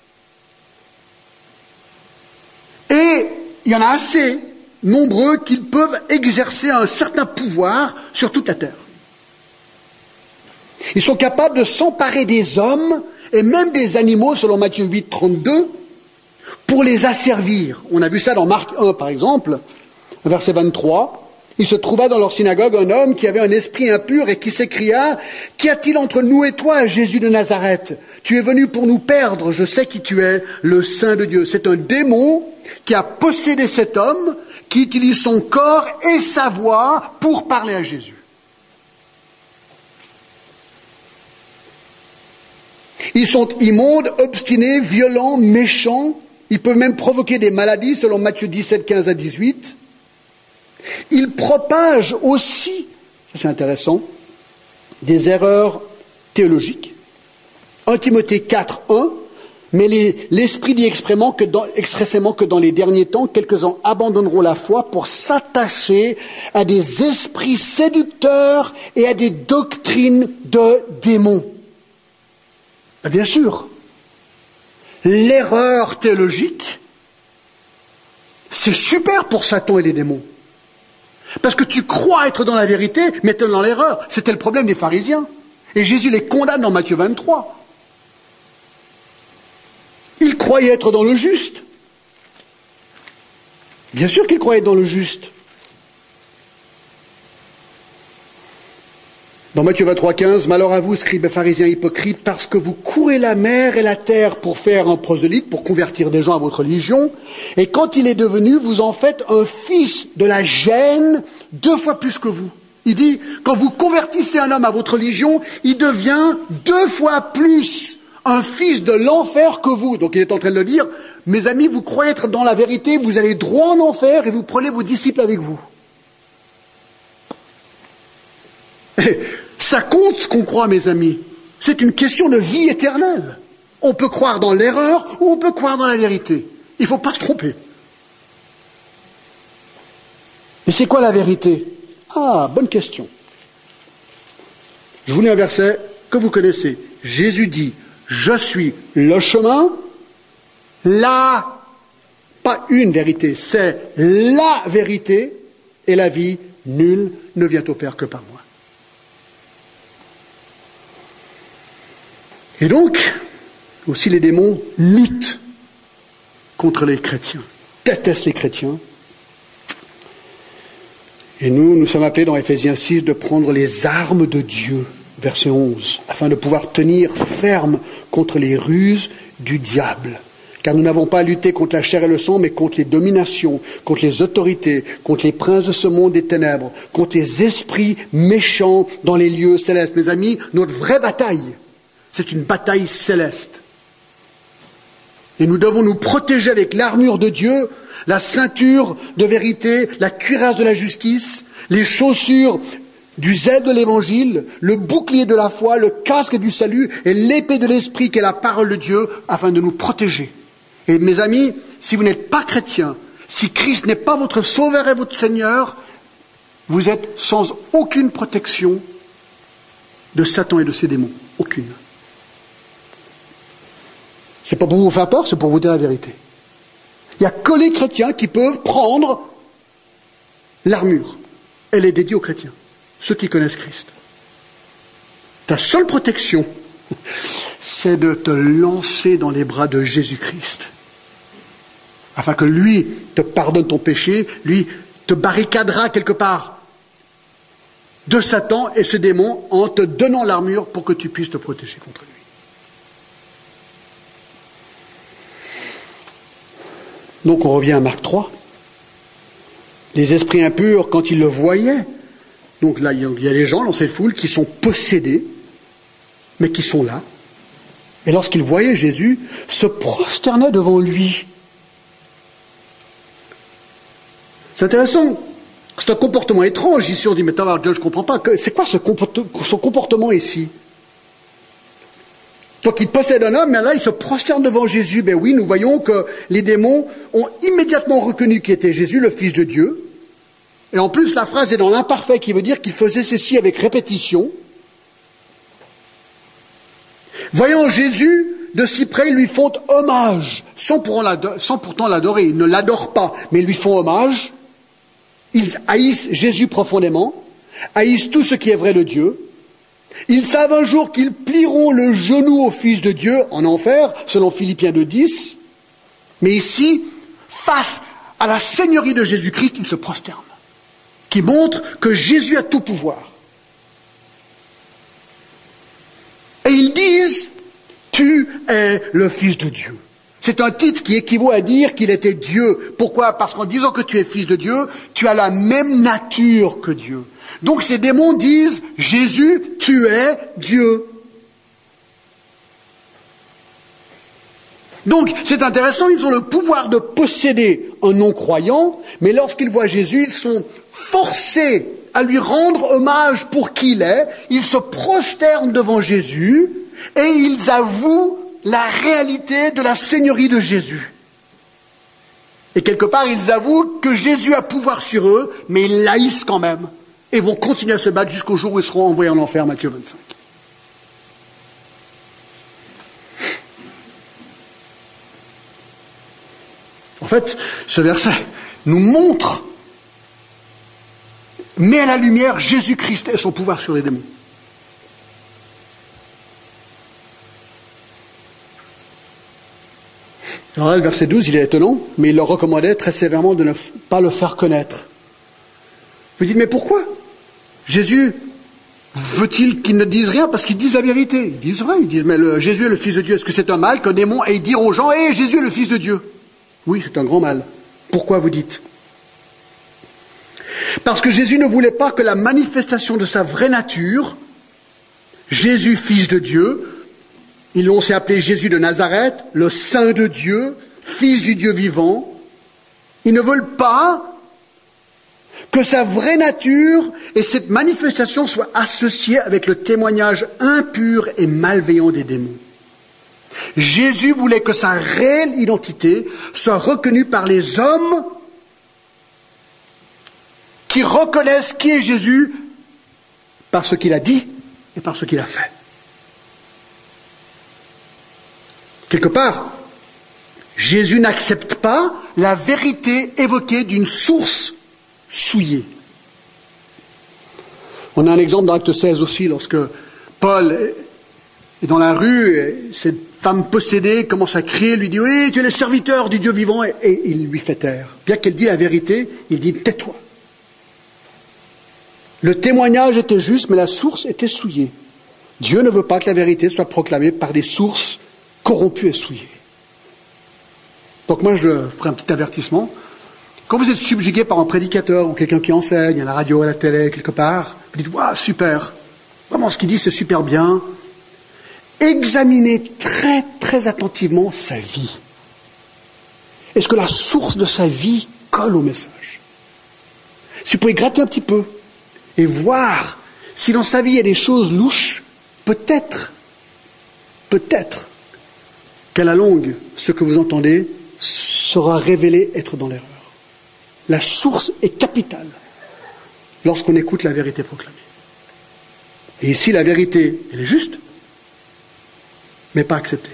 Et il y en a assez nombreux qu'ils peuvent exercer un certain pouvoir sur toute la terre. Ils sont capables de s'emparer des hommes et même des animaux, selon Matthieu huit, trente-deux, pour les asservir. On a vu ça dans Marc un, par exemple, verset vingt-trois. Il se trouva dans leur synagogue un homme qui avait un esprit impur et qui s'écria « Qu'y a-t-il entre nous et toi, Jésus de Nazareth? Tu es venu pour nous perdre, je sais qui tu es, le Saint de Dieu. » C'est un démon qui a possédé cet homme, qui utilise son corps et sa voix pour parler à Jésus. Ils sont immondes, obstinés, violents, méchants. Ils peuvent même provoquer des maladies, selon Matthieu dix-sept, quinze à dix-huit. Ils propagent aussi, ça c'est intéressant, des erreurs théologiques. un Timothée quatre, un, mais les, l'Esprit dit expressément que, dans, expressément que dans les derniers temps, quelques-uns abandonneront la foi pour s'attacher à des esprits séducteurs et à des doctrines de démons. Bien sûr, l'erreur théologique, c'est super pour Satan et les démons. Parce que tu crois être dans la vérité, mais tu es dans l'erreur. C'était le problème des pharisiens. Et Jésus les condamne dans Matthieu vingt-trois. Ils croyaient être dans le juste. Bien sûr qu'ils croyaient être dans le juste. Dans Matthieu vingt-trois, quinze, « Malheur à vous, scribes et pharisiens hypocrites, parce que vous courez la mer et la terre pour faire un prosélyte, pour convertir des gens à votre religion, et quand il est devenu, vous en faites un fils de la gêne deux fois plus que vous. » Il dit, quand vous convertissez un homme à votre religion, il devient deux fois plus un fils de l'enfer que vous. Donc il est en train de le dire, mes amis, vous croyez être dans la vérité, vous allez droit en enfer et vous prenez vos disciples avec vous. Ça compte ce qu'on croit, mes amis. C'est une question de vie éternelle. On peut croire dans l'erreur ou on peut croire dans la vérité. Il ne faut pas se tromper. Et c'est quoi la vérité? Ah, bonne question. Je vous lis un verset que vous connaissez. Jésus dit, « Je suis le chemin, la, pas une vérité, c'est la vérité et la vie. Nul ne vient au Père que par moi. Et donc, aussi les démons luttent contre les chrétiens, détestent les chrétiens. Et nous, nous sommes appelés dans Éphésiens six de prendre les armes de Dieu, verset onze, afin de pouvoir tenir ferme contre les ruses du diable. Car nous n'avons pas à lutter contre la chair et le sang, mais contre les dominations, contre les autorités, contre les princes de ce monde des ténèbres, contre les esprits méchants dans les lieux célestes. Mes amis, notre vraie bataille, c'est une bataille céleste. Et nous devons nous protéger avec l'armure de Dieu, la ceinture de vérité, la cuirasse de la justice, les chaussures du zèle de l'évangile, le bouclier de la foi, le casque du salut et l'épée de l'esprit qui est la parole de Dieu, afin de nous protéger. Et mes amis, si vous n'êtes pas chrétien, si Christ n'est pas votre sauveur et votre Seigneur, vous êtes sans aucune protection de Satan et de ses démons. Aucune. C'est pas pour vous faire peur, c'est pour vous dire la vérité. Il n'y a que les chrétiens qui peuvent prendre l'armure. Elle est dédiée aux chrétiens, ceux qui connaissent Christ. Ta seule protection, c'est de te lancer dans les bras de Jésus-Christ, afin que lui te pardonne ton péché, lui te barricadera quelque part de Satan et ce démon en te donnant l'armure pour que tu puisses te protéger contre lui. Donc on revient à Marc trois. Les esprits impurs, quand ils le voyaient, donc là il y a des gens dans cette foule qui sont possédés, mais qui sont là. Et lorsqu'ils voyaient Jésus, se prosternaient devant lui. C'est intéressant. C'est un comportement étrange. Ici on dit, mais attends, John, je ne comprends pas. C'est quoi ce son comportement ici? Donc il possède un homme, mais là il se prosterne devant Jésus. Ben oui, nous voyons que les démons ont immédiatement reconnu qui était Jésus, le Fils de Dieu. Et en plus, la phrase est dans l'imparfait, qui veut dire qu'il faisait ceci avec répétition. Voyant Jésus de si près, ils lui font hommage, sans pourtant l'adorer. Ils ne l'adorent pas, mais ils lui font hommage. Ils haïssent Jésus profondément, haïssent tout ce qui est vrai de Dieu. Ils savent un jour qu'ils plieront le genou au Fils de Dieu en enfer, selon Philippiens deux dix. Mais ici, face à la seigneurie de Jésus-Christ, ils se prosternent, qui montre que Jésus a tout pouvoir. Et ils disent, tu es le Fils de Dieu. C'est un titre qui équivaut à dire qu'il était Dieu. Pourquoi? Parce qu'en disant que tu es Fils de Dieu, tu as la même nature que Dieu. Donc ces démons disent, Jésus, tu es Dieu. Donc c'est intéressant, ils ont le pouvoir de posséder un non-croyant, mais lorsqu'ils voient Jésus, ils sont forcés à lui rendre hommage pour qui il est. Ils se prosternent devant Jésus et ils avouent la réalité de la seigneurie de Jésus. Et quelque part, ils avouent que Jésus a pouvoir sur eux, mais ils l'haïssent quand même. Et vont continuer à se battre jusqu'au jour où ils seront envoyés en enfer, Matthieu vingt-cinq. En fait, ce verset nous montre, met à la lumière Jésus-Christ et son pouvoir sur les démons. Alors là, le verset douze, il est étonnant, mais il leur recommandait très sévèrement de ne pas le faire connaître. Vous dites, mais pourquoi? Jésus, veut-il qu'ils ne disent rien? Parce qu'ils disent la vérité. Ils disent vrai, ils disent, mais le, Jésus est le Fils de Dieu. Est-ce que c'est un mal qu'un démon aille dire aux gens, hé, hey, Jésus est le Fils de Dieu? Oui, c'est un grand mal. Pourquoi vous dites? Parce que Jésus ne voulait pas que la manifestation de sa vraie nature, Jésus, Fils de Dieu, ils l'ont aussi appelé Jésus de Nazareth, le Saint de Dieu, Fils du Dieu vivant. Ils ne veulent pas que sa vraie nature et cette manifestation soient associées avec le témoignage impur et malveillant des démons. Jésus voulait que sa réelle identité soit reconnue par les hommes qui reconnaissent qui est Jésus par ce qu'il a dit et par ce qu'il a fait. Quelque part, Jésus n'accepte pas la vérité évoquée d'une source souillée. On a un exemple dans Acte seize aussi, lorsque Paul est dans la rue, et cette femme possédée commence à crier, lui dit « Oui, tu es le serviteur du Dieu vivant » et, et il lui fait taire. Bien qu'elle dise la vérité, il dit « Tais-toi ». Le témoignage était juste, mais la source était souillée. Dieu ne veut pas que la vérité soit proclamée par des sources corrompues et souillées. Donc moi, je ferai un petit avertissement. Quand vous êtes subjugué par un prédicateur ou quelqu'un qui enseigne à la radio, à la télé, quelque part, vous dites « Waouh, super, vraiment ce qu'il dit c'est super bien », examinez très très attentivement sa vie. Est-ce que la source de sa vie colle au message? Si vous pouvez gratter un petit peu et voir si dans sa vie il y a des choses louches, peut-être, peut-être qu'à la longue, ce que vous entendez sera révélé être dans l'erreur. La source est capitale lorsqu'on écoute la vérité proclamée. Et ici, la vérité, elle est juste, mais pas acceptée.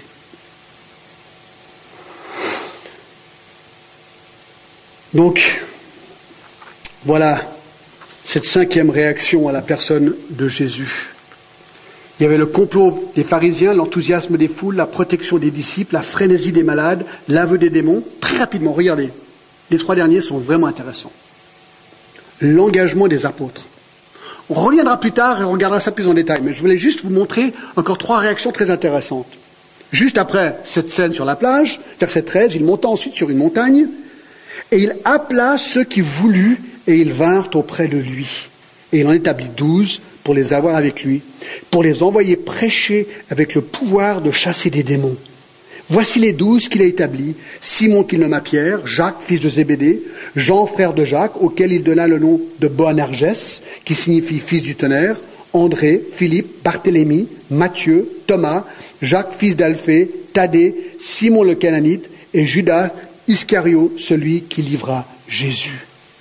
Donc, voilà cette cinquième réaction à la personne de Jésus. Il y avait le complot des pharisiens, l'enthousiasme des foules, la protection des disciples, la frénésie des malades, l'aveu des démons. Très rapidement, regardez, les trois derniers sont vraiment intéressants. L'engagement des apôtres. On reviendra plus tard et on regardera ça plus en détail, mais je voulais juste vous montrer encore trois réactions très intéressantes. Juste après cette scène sur la plage, verset treize, il monta ensuite sur une montagne et il appela ceux qui voulurent et ils vinrent auprès de lui. Et il en établit douze pour les avoir avec lui, pour les envoyer prêcher avec le pouvoir de chasser des démons. Voici les douze qu'il a établis, Simon qu'il nomma Pierre, Jacques, fils de Zébédée, Jean, frère de Jacques, auquel il donna le nom de Boanerges, qui signifie fils du tonnerre, André, Philippe, Barthélemy, Matthieu, Thomas, Jacques, fils d'Alphée, Thaddée, Simon le Cananite, et Judas Iscario, celui qui livra Jésus.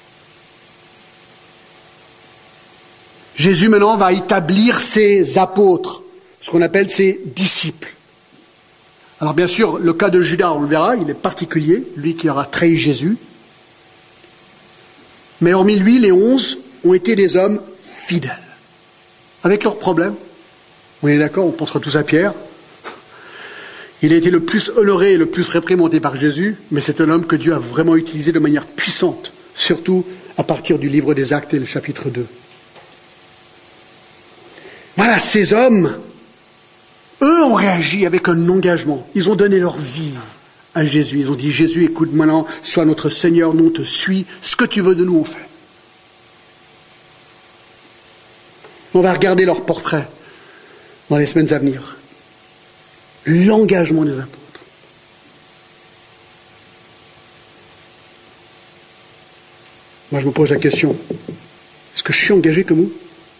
Jésus maintenant va établir ses apôtres, ce qu'on appelle ses disciples. Alors bien sûr, le cas de Judas, on le verra, il est particulier, lui qui aura trahi Jésus. Mais hormis lui, les onze ont été des hommes fidèles. Avec leurs problèmes, on est d'accord, on pensera tous à Pierre. Il a été le plus honoré et le plus réprimandé par Jésus, mais c'est un homme que Dieu a vraiment utilisé de manière puissante, surtout à partir du livre des Actes et le chapitre deux. Voilà, ces hommes, eux ont réagi avec un engagement. Ils ont donné leur vie à Jésus. Ils ont dit, Jésus, écoute maintenant, sois notre Seigneur, nous on te suit, ce que tu veux de nous, on fait. On va regarder leur portrait dans les semaines à venir. L'engagement des apôtres. Moi, je me pose la question, est-ce que je suis engagé comme vous ?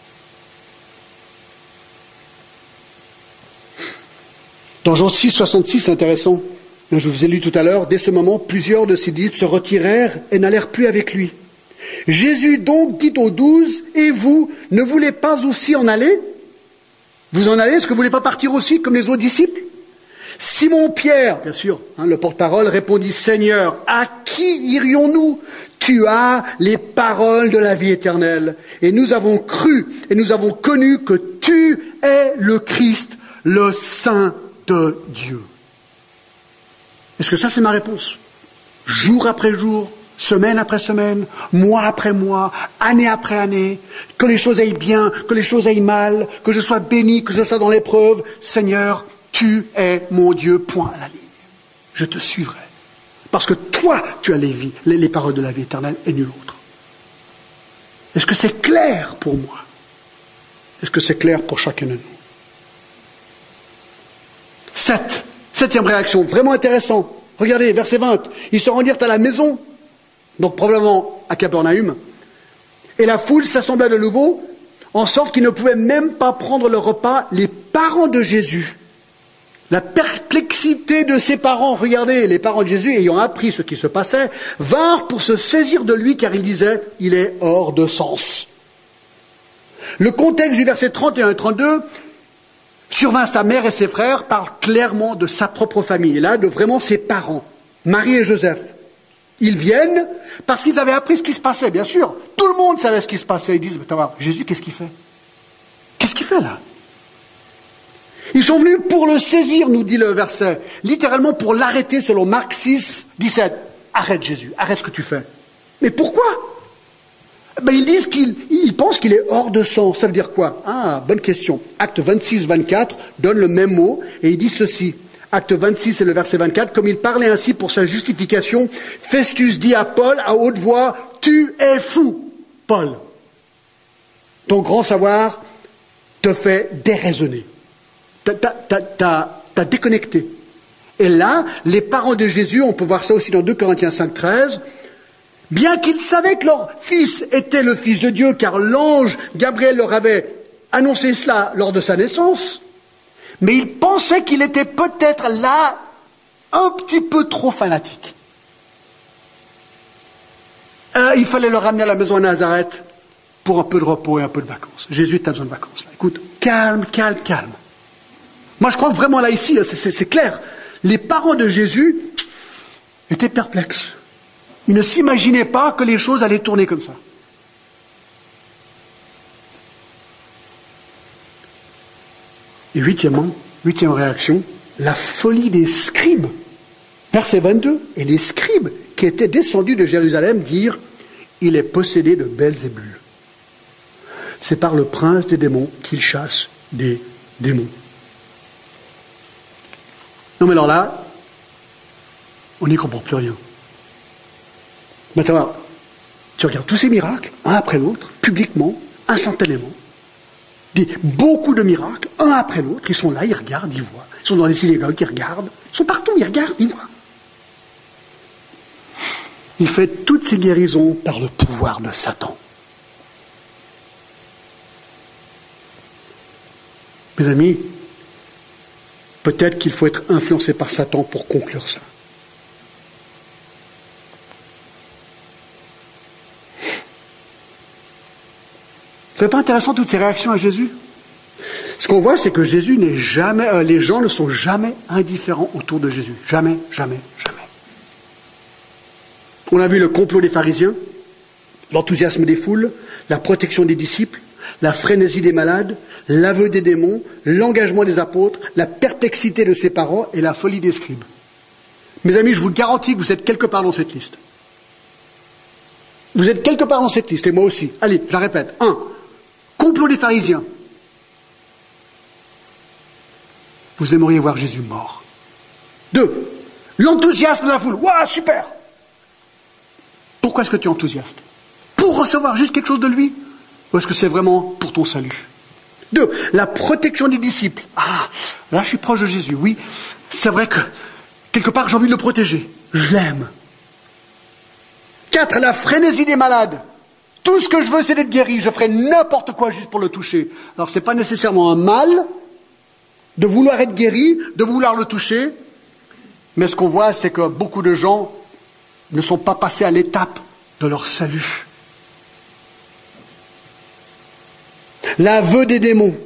Dans Jean six, soixante-six, c'est intéressant. Je vous ai lu tout à l'heure, dès ce moment, plusieurs de ses disciples se retirèrent et n'allèrent plus avec lui. Jésus donc dit aux douze, et vous, ne voulez pas aussi en aller? Vous en allez? Est-ce que vous ne voulez pas partir aussi comme les autres disciples? Simon Pierre, bien sûr, hein, le porte-parole, répondit, Seigneur, à qui irions-nous? Tu as les paroles de la vie éternelle. Et nous avons cru et nous avons connu que tu es le Christ, le Saint de Dieu. Est-ce que ça c'est ma réponse? Jour après jour, semaine après semaine, mois après mois, année après année, que les choses aillent bien, que les choses aillent mal, que je sois béni, que je sois dans l'épreuve, Seigneur, tu es mon Dieu, point à la ligne. Je te suivrai. Parce que toi, tu as les, vies, les, les paroles de la vie éternelle et nul autre. Est-ce que c'est clair pour moi? Est-ce que c'est clair pour chacun de nous? Sept. Septième réaction, vraiment intéressant. Regardez, verset vingt. Ils se rendirent à la maison, donc probablement à Capernaum, et la foule s'assembla de nouveau, en sorte qu'ils ne pouvaient même pas prendre le repas. Les parents de Jésus, la perplexité de ses parents, regardez, les parents de Jésus, ayant appris ce qui se passait, vinrent pour se saisir de lui, car ils disaient, il est hors de sens. Le contexte du verset trente et un et trente-deux, survint sa mère et ses frères, parlent clairement de sa propre famille, et là, de vraiment ses parents. Marie et Joseph. Ils viennent parce qu'ils avaient appris ce qui se passait, bien sûr. Tout le monde savait ce qui se passait. Ils disent, mais voir, Jésus, qu'est-ce qu'il fait? Qu'est-ce qu'il fait là? Ils sont venus pour le saisir, nous dit le verset. Littéralement pour l'arrêter selon Marc six, dix-sept. Arrête Jésus, arrête ce que tu fais. Mais pourquoi? Ben, ils disent qu'ils ils pensent qu'il est hors de sens. Ça veut dire quoi? Ah, bonne question. Acte vingt-six, vingt-quatre donne le même mot et il dit ceci. Acte vingt-six et le verset vingt-quatre. Comme il parlait ainsi pour sa justification, Festus dit à Paul à haute voix, tu es fou, Paul. Ton grand savoir te fait déraisonner. T'as, t'as, t'as, t'as, t'as déconnecté. Et là, les parents de Jésus, on peut voir ça aussi dans deux Corinthiens cinq, treize, bien qu'ils savaient que leur fils était le Fils de Dieu, car l'ange Gabriel leur avait annoncé cela lors de sa naissance, mais ils pensaient qu'il était peut-être là un petit peu trop fanatique. Euh, il fallait le ramener à la maison à Nazareth pour un peu de repos et un peu de vacances. Jésus, t'as besoin de vacances. Là. Écoute, calme, calme, calme. Moi, je crois que vraiment là, ici, c'est, c'est, c'est clair. Les parents de Jésus étaient perplexes. Ils ne s'imaginaient pas que les choses allaient tourner comme ça. Et huitièmement, huitième réaction, la folie des scribes. Verset vingt-deux. Et les scribes qui étaient descendus de Jérusalem dirent, il est possédé de Belzébul. C'est par le prince des démons qu'il chasse des démons. Non mais alors là, on n'y comprend plus rien. Maintenant, tu regardes tous ces miracles, un après l'autre, publiquement, instantanément. Des, beaucoup de miracles, un après l'autre, ils sont là, ils regardent, ils voient. Ils sont dans les synagogues, ils regardent. Ils sont partout, ils regardent, ils voient. Il fait toutes ces guérisons par le pouvoir de Satan. Mes amis, peut-être qu'il faut être influencé par Satan pour conclure ça. C'est pas intéressant toutes ces réactions à Jésus? Ce qu'on voit, c'est que Jésus n'est jamais, euh, les gens ne sont jamais indifférents autour de Jésus. Jamais, jamais, jamais. On a vu le complot des pharisiens, l'enthousiasme des foules, la protection des disciples, la frénésie des malades, l'aveu des démons, l'engagement des apôtres, la perplexité de ses parents et la folie des scribes. Mes amis, je vous garantis que vous êtes quelque part dans cette liste. Vous êtes quelque part dans cette liste, et moi aussi. Allez, je la répète. Un, complot des pharisiens. Vous aimeriez voir Jésus mort. Deux, l'enthousiasme de la foule. Waouh, super! Pourquoi est-ce que tu es enthousiaste? Pour recevoir juste quelque chose de lui? Ou est-ce que c'est vraiment pour ton salut? Deux, la protection des disciples. Ah, là je suis proche de Jésus, oui. C'est vrai que, quelque part, j'ai envie de le protéger. Je l'aime. Quatre, la frénésie des malades. Tout ce que je veux, c'est d'être guéri. Je ferai n'importe quoi juste pour le toucher. Alors, ce n'est pas nécessairement un mal de vouloir être guéri, de vouloir le toucher. Mais ce qu'on voit, c'est que beaucoup de gens ne sont pas passés à l'étape de leur salut. L'aveu des démons.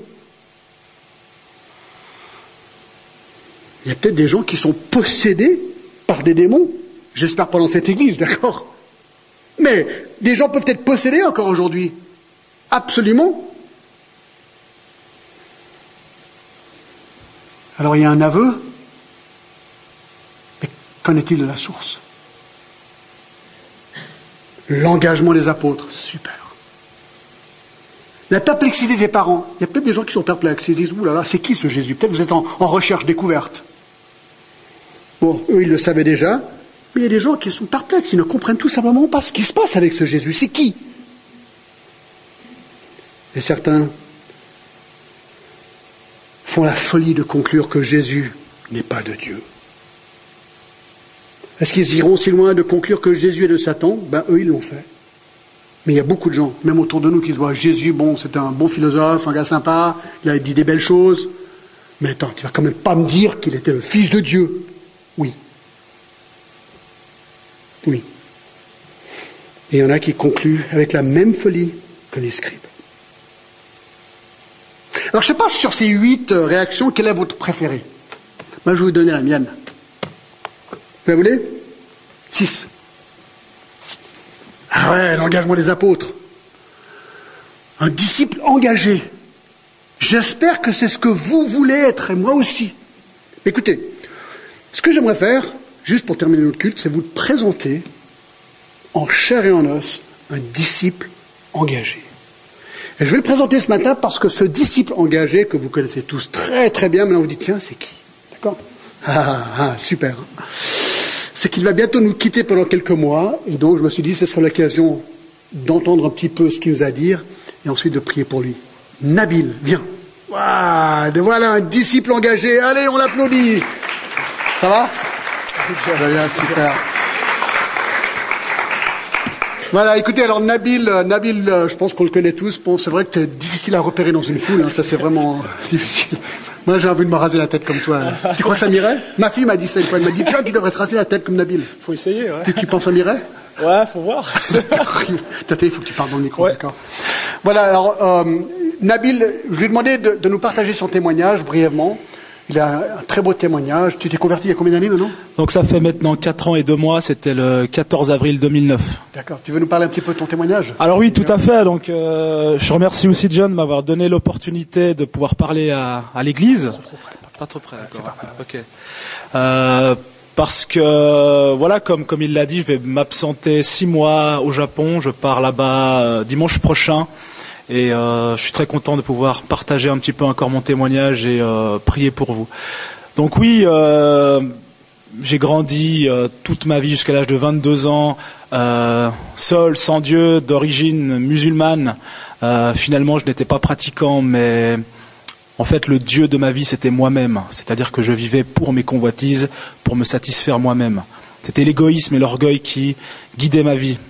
Il y a peut-être des gens qui sont possédés par des démons. J'espère pas dans cette église, d'accord? Mais des gens peuvent être possédés encore aujourd'hui. Absolument. Alors il y a un aveu. Mais qu'en est-il de la source? L'engagement des apôtres. Super. La perplexité des parents. Il y a peut-être des gens qui sont perplexes. Ils disent, ouh là là, c'est qui ce Jésus? Peut-être vous êtes en, en recherche découverte. Bon, eux, ils le savaient déjà. Mais il y a des gens qui sont perplexes, ils ne comprennent tout simplement pas ce qui se passe avec ce Jésus. C'est qui? Et certains font la folie de conclure que Jésus n'est pas de Dieu. Est-ce qu'ils iront si loin de conclure que Jésus est de Satan? Ben, eux, ils l'ont fait. Mais il y a beaucoup de gens, même autour de nous, qui se voient, Jésus, bon, c'est un bon philosophe, un gars sympa, il a dit des belles choses. Mais attends, tu vas quand même pas me dire qu'il était le Fils de Dieu. Oui. Oui. Et il y en a qui concluent avec la même folie que les scribes. Alors, je ne sais pas sur ces huit réactions, quelle est votre préférée? Moi, je vais vous donner la mienne. Vous la voulez? six. Ah ouais, l'engagement des apôtres. Un disciple engagé. J'espère que c'est ce que vous voulez être, et moi aussi. Écoutez, ce que j'aimerais faire, juste pour terminer notre culte, c'est vous présenter en chair et en os un disciple engagé. Et je vais le présenter ce matin parce que ce disciple engagé, que vous connaissez tous très très bien, maintenant vous dites, tiens, c'est qui? D'accord? Ah, ah, ah, super. C'est qu'il va bientôt nous quitter pendant quelques mois, et donc je me suis dit, ce sera l'occasion d'entendre un petit peu ce qu'il nous a à dire, et ensuite de prier pour lui. Nabil, viens. Waouh, voilà un disciple engagé. Allez, on l'applaudit. Ça va? Ça va bien, super. Voilà, écoutez, alors Nabil, Nabil, je pense qu'on le connaît tous. Bon, c'est vrai que c'est difficile à repérer dans une foule, hein, ça c'est vraiment difficile. Moi j'ai envie de me raser la tête comme toi. Tu crois que ça m'irait? Ma fille m'a dit ça une fois, elle m'a dit, tiens, tu devrais te raser la tête comme Nabil. Faut essayer, ouais. Tu, tu penses que ça m'irait? Ouais, faut voir. T'as il faut que tu parles dans le micro, ouais. D'accord. Voilà, alors euh, Nabil, je lui ai demandé de, de nous partager son témoignage brièvement. Il a un très beau témoignage. Tu t'es converti il y a combien d'années maintenant? Donc ça fait maintenant quatre ans et deux mois, c'était le quatorze avril deux mille neuf. D'accord, tu veux nous parler un petit peu de ton témoignage? Alors oui, tout à fait. Donc euh, je remercie aussi John de m'avoir donné l'opportunité de pouvoir parler à, à l'église. Pas trop près, d'accord. Ok. Euh, parce que voilà, comme comme il l'a dit, je vais m'absenter six mois au Japon. Je pars là-bas euh, dimanche prochain. Et euh, je suis très content de pouvoir partager un petit peu encore mon témoignage et euh, prier pour vous. Donc oui, euh, j'ai grandi euh, toute ma vie jusqu'à l'âge de vingt-deux ans, euh, seul, sans Dieu, d'origine musulmane. Euh, finalement, je n'étais pas pratiquant, mais en fait, le Dieu de ma vie, c'était moi-même. C'est-à-dire que je vivais pour mes convoitises, pour me satisfaire moi-même. C'était l'égoïsme et l'orgueil qui guidaient ma vie.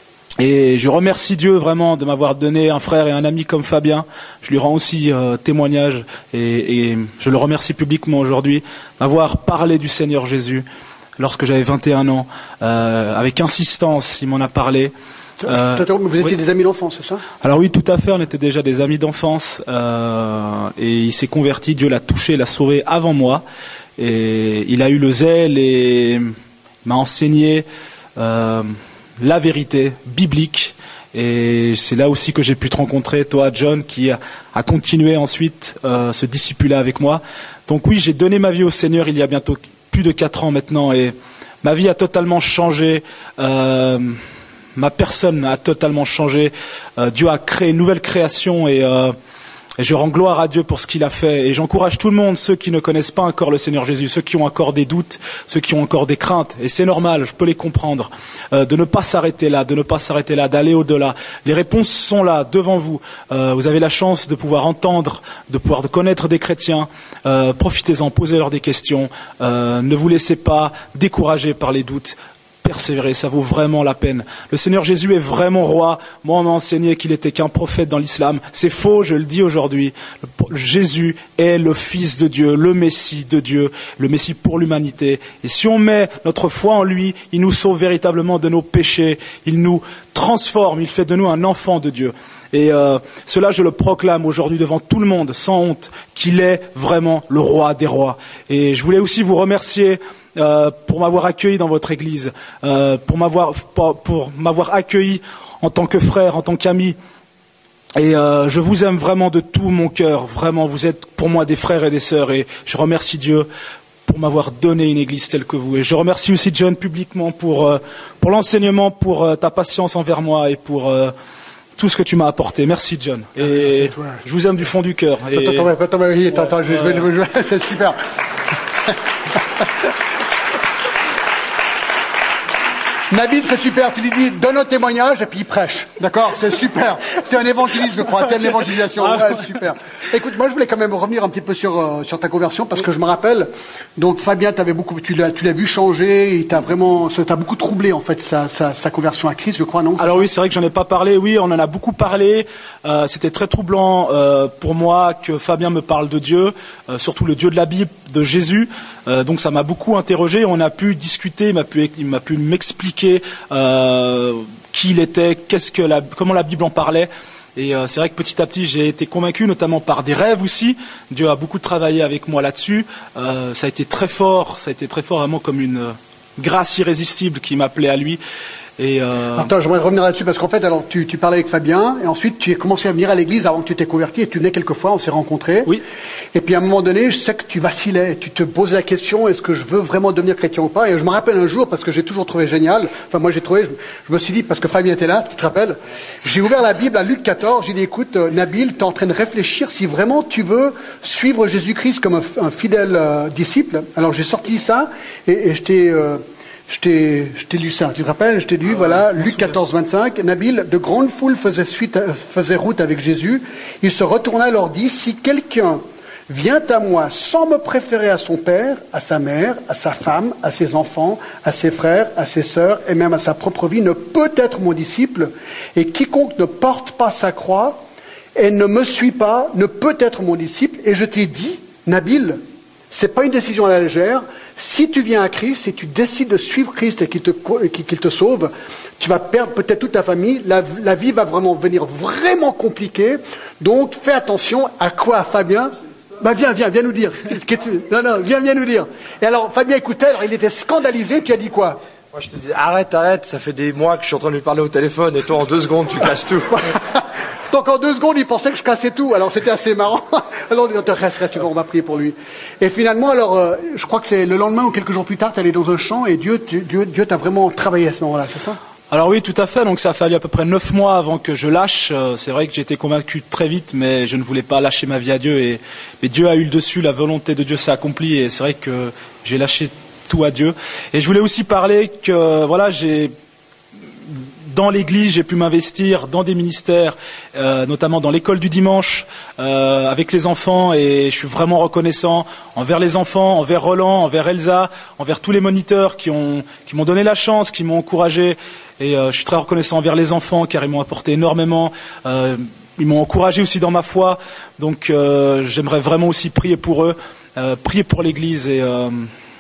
Et je remercie Dieu vraiment de m'avoir donné un frère et un ami comme Fabien. Je lui rends aussi euh, témoignage et, et je le remercie publiquement aujourd'hui d'avoir parlé du Seigneur Jésus lorsque j'avais vingt et un ans. Euh, avec insistance, il m'en a parlé. Euh, vous étiez oui. des amis d'enfance, c'est ça? Alors oui, tout à fait, on était déjà des amis d'enfance euh, et il s'est converti, Dieu l'a touché, l'a sauvé avant moi. Et il a eu le zèle et m'a enseigné... Euh, la vérité biblique, et c'est là aussi que j'ai pu te rencontrer, toi John, qui a, a continué ensuite euh, ce discipulat avec moi. Donc oui, j'ai donné ma vie au Seigneur il y a bientôt plus de quatre ans maintenant, et ma vie a totalement changé, euh, ma personne a totalement changé, euh, Dieu a créé une nouvelle création, et euh, Et je rends gloire à Dieu pour ce qu'il a fait. Et j'encourage tout le monde, ceux qui ne connaissent pas encore le Seigneur Jésus, ceux qui ont encore des doutes, ceux qui ont encore des craintes. Et c'est normal, je peux les comprendre. Euh, de ne pas s'arrêter là, de ne pas s'arrêter là, d'aller au-delà. Les réponses sont là, devant vous. Euh, vous avez la chance de pouvoir entendre, de pouvoir connaître des chrétiens. Euh, profitez-en, posez-leur des questions. Euh, ne vous laissez pas décourager par les doutes. Persévérer, ça vaut vraiment la peine. Le Seigneur Jésus est vraiment roi. Moi, on m'a enseigné qu'il était qu'un prophète dans l'islam. C'est faux, je le dis aujourd'hui. Jésus est le Fils de Dieu, le Messie de Dieu, le Messie pour l'humanité. Et si on met notre foi en lui, il nous sauve véritablement de nos péchés. Il nous transforme, il fait de nous un enfant de Dieu. Et euh, cela, je le proclame aujourd'hui devant tout le monde, sans honte, qu'il est vraiment le roi des rois. Et je voulais aussi vous remercier Euh, pour m'avoir accueilli dans votre église, euh, pour m'avoir pour, pour m'avoir accueilli en tant que frère, en tant qu'ami. Et euh, je vous aime vraiment de tout mon cœur. Vraiment, vous êtes pour moi des frères et des sœurs. Et je remercie Dieu pour m'avoir donné une église telle que vous. Et je remercie aussi John publiquement pour euh, pour l'enseignement, pour euh, ta patience envers moi et pour euh, tout ce que tu m'as apporté. Merci John. Et ah, je vous aime du fond du cœur. Et... Attends, attends, attends, attends, attends, attends, je vais le jouer. C'est super. Nabil, c'est super, tu lui dis, donne un témoignage et puis il prêche. D'accord? C'est super. T'es un évangéliste, je crois. T'es une évangélisation. Ouais, super. Écoute, moi, je voulais quand même revenir un petit peu sur, euh, sur ta conversion parce que je me rappelle, donc Fabien, t'avais beaucoup, tu l'as, tu l'as vu changer, il t'a vraiment, ça t'a beaucoup troublé, en fait, sa, sa, sa conversion à Christ, je crois, non? Alors oui, c'est vrai que j'en ai pas parlé. Oui, on en a beaucoup parlé. Euh, c'était très troublant, euh, pour moi que Fabien me parle de Dieu, euh, surtout le Dieu de la Bible, de Jésus. Euh, donc ça m'a beaucoup interrogé. On a pu discuter, il m'a pu, il m'a pu m'expliquer Euh, qui il était, qu'est-ce que la, comment la Bible en parlait. Et euh, c'est vrai que petit à petit, j'ai été convaincu, notamment par des rêves aussi. Dieu a beaucoup travaillé avec moi là-dessus. Euh, ça a été très fort, ça a été très fort, vraiment comme une, grâce irrésistible qui m'appelait à lui. Et euh... Attends, j'aimerais revenir là-dessus parce qu'en fait, alors tu, tu parlais avec Fabien et ensuite tu as commencé à venir à l'église avant que tu t'es converti et tu venais quelques fois, on s'est rencontrés. Oui. Et puis à un moment donné, je sais que tu vacillais, tu te posais la question est-ce que je veux vraiment devenir chrétien ou pas. Et je me rappelle un jour parce que j'ai toujours trouvé génial. Enfin moi j'ai trouvé, je, je me suis dit parce que Fabien était là, tu te rappelles. J'ai ouvert la Bible à Luc quatorze. J'ai dit écoute euh, Nabil, tu es en train de réfléchir si vraiment tu veux suivre Jésus-Christ comme un, un fidèle euh, disciple. Alors j'ai sorti ça et, et je t'ai euh, Je t'ai, je t'ai lu ça, tu te rappelles? Je t'ai lu, ah, voilà, ouais, Luc quatorze, vingt-cinq. Nabil, de grandes foules faisaient, suite, faisaient route avec Jésus. Il se retourna et leur dit, si quelqu'un vient à moi sans me préférer à son père, à sa mère, à sa femme, à ses enfants, à ses frères, à ses sœurs, et même à sa propre vie, ne peut être mon disciple. Et quiconque ne porte pas sa croix et ne me suit pas, ne peut être mon disciple. Et je t'ai dit, Nabil, c'est pas une décision à la légère. Si tu viens à Christ et tu décides de suivre Christ et qu'il te, qu'il te sauve, tu vas perdre peut-être toute ta famille. La, la vie va vraiment devenir vraiment compliquée. Donc, fais attention à quoi, Fabien? Bah, viens, viens, viens nous dire. Non, non, viens, viens nous dire. Et alors, Fabien écoutait, alors il était scandalisé. Tu as dit quoi? Moi, je te dis, arrête, arrête. Ça fait des mois que je suis en train de lui parler au téléphone et toi, en deux secondes, tu casses tout. Donc en deux secondes, il pensait que je cassais tout. Alors c'était assez marrant. Alors on dit, reste, reste, tu vois, on va prier pour lui. Et finalement, alors, euh, je crois que c'est le lendemain ou quelques jours plus tard, tu es allé dans un champ et Dieu, tu, Dieu, Dieu t'a vraiment travaillé à ce moment-là, c'est ça? Alors oui, tout à fait. Donc ça a fallu à peu près neuf mois avant que je lâche. C'est vrai que j'étais convaincu très vite, mais je ne voulais pas lâcher ma vie à Dieu. Et mais Dieu a eu le dessus, la volonté de Dieu s'est accomplie. Et c'est vrai que j'ai lâché tout à Dieu. Et je voulais aussi parler que voilà, j'ai dans l'église, j'ai pu m'investir dans des ministères, euh, notamment dans l'école du dimanche, euh, avec les enfants, et je suis vraiment reconnaissant envers les enfants, envers Roland, envers Elsa, envers tous les moniteurs qui ont qui m'ont donné la chance, qui m'ont encouragé, et euh, je suis très reconnaissant envers les enfants car ils m'ont apporté énormément. Euh, ils m'ont encouragé aussi dans ma foi, donc euh, j'aimerais vraiment aussi prier pour eux, euh, prier pour l'église et euh,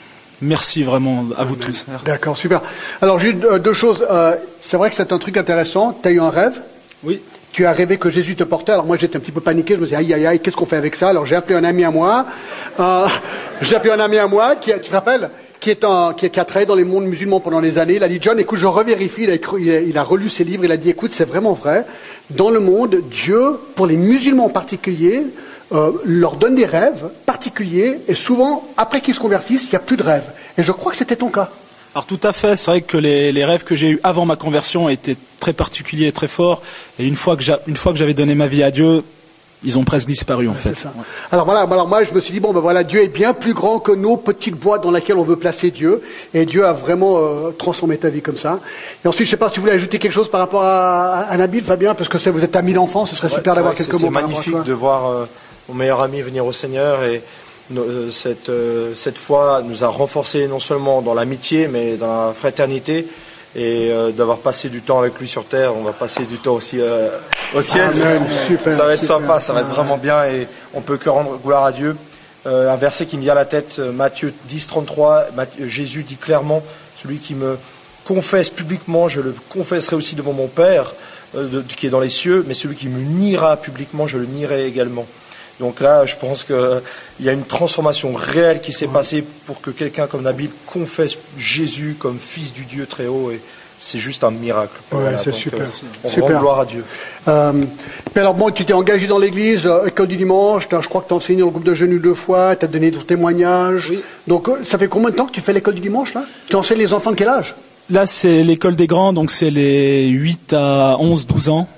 merci vraiment à vous tous. D'accord, super. Alors, j'ai deux choses. Euh, c'est vrai que c'est un truc intéressant. Tu as eu un rêve. Oui. Tu as rêvé que Jésus te portait. Alors, moi, j'étais un petit peu paniqué. Je me disais, aïe, aïe, aïe, qu'est-ce qu'on fait avec ça? Alors, j'ai appelé un ami à moi. Euh, j'ai appelé un ami à moi, qui, tu te rappelles, qui, est un, qui, qui a travaillé dans les mondes musulmans pendant des années. Il a dit, John, écoute, je revérifie. Il a, il a, il a relu ses livres. Il a dit, écoute, c'est vraiment vrai. Dans le monde, Dieu, pour les musulmans en particulier, Euh, leur donne des rêves particuliers et souvent, après qu'ils se convertissent, il n'y a plus de rêves. Et je crois que c'était ton cas. Alors tout à fait, c'est vrai que les, les rêves que j'ai eus avant ma conversion étaient très particuliers et très forts. Et une fois que j'a, une fois que j'avais donné ma vie à Dieu, ils ont presque disparu en ouais, fait. C'est ça. Ouais. Alors voilà, alors moi je me suis dit, bon ben voilà, Dieu est bien plus grand que nos petites boîtes dans lesquelles on veut placer Dieu. Et Dieu a vraiment euh, transformé ta vie comme ça. Et ensuite, je ne sais pas si tu voulais ajouter quelque chose par rapport à, à, à Nabil, Fabien, parce que c'est, vous êtes amis d'enfance, ce serait ouais, super d'avoir quelques c'est, mots. C'est magnifique de voir euh, mon meilleur ami venir au Seigneur et euh, cette, euh, cette foi nous a renforcés non seulement dans l'amitié, mais dans la fraternité. Et euh, d'avoir passé du temps avec lui sur terre, on va passer du temps aussi euh, au ciel. Amen. Super, ça va être super. sympa, ça va être vraiment bien et on peut que rendre gloire à Dieu. Euh, un verset qui me vient à la tête, Matthieu dix, trente-trois, Matthieu, Jésus dit clairement, celui qui me confesse publiquement, je le confesserai aussi devant mon Père euh, de, qui est dans les cieux, mais celui qui me niera publiquement, je le nierai également. Donc là, je pense qu'il y a une transformation réelle qui s'est passée pour que quelqu'un comme Nabil confesse Jésus comme fils du Dieu très haut. Et c'est juste un miracle. Ouais, voilà, c'est donc, super. Euh, on super. rend gloire à Dieu. Euh, alors bon, tu t'es engagé dans l'église, euh, école du dimanche, je crois que tu as enseigné dans le groupe de jeunes une ou deux fois, tu as donné ton témoignage. Oui. Donc euh, ça fait combien de temps que tu fais l'école du dimanche là? Tu enseignes les enfants de quel âge? Là, c'est l'école des grands, donc c'est les huit à onze, douze ans.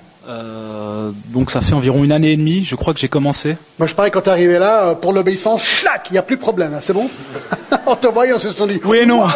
Euh, donc ça fait environ une année et demie, je crois que j'ai commencé. Moi je parie quand t'es arrivé là, pour l'obéissance, schlac, il n'y a plus de problème, hein, c'est bon? En te voyant, on se sont dit. Oui et non.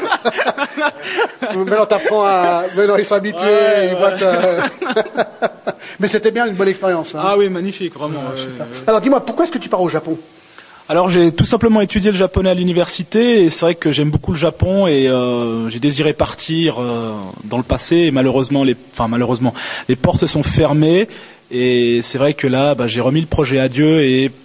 Maintenant t'apprends à. Maintenant ils sont habitués, ouais, ils voient ta... Mais c'était bien une bonne expérience. Hein. Ah oui, magnifique, vraiment. Ouais, euh... Alors dis-moi, pourquoi est-ce que tu pars au Japon? Alors j'ai tout simplement étudié le japonais à l'université et c'est vrai que j'aime beaucoup le Japon et euh, j'ai désiré partir euh, dans le passé et malheureusement les, enfin malheureusement les portes se sont fermées et c'est vrai que là bah, j'ai remis le projet à Dieu et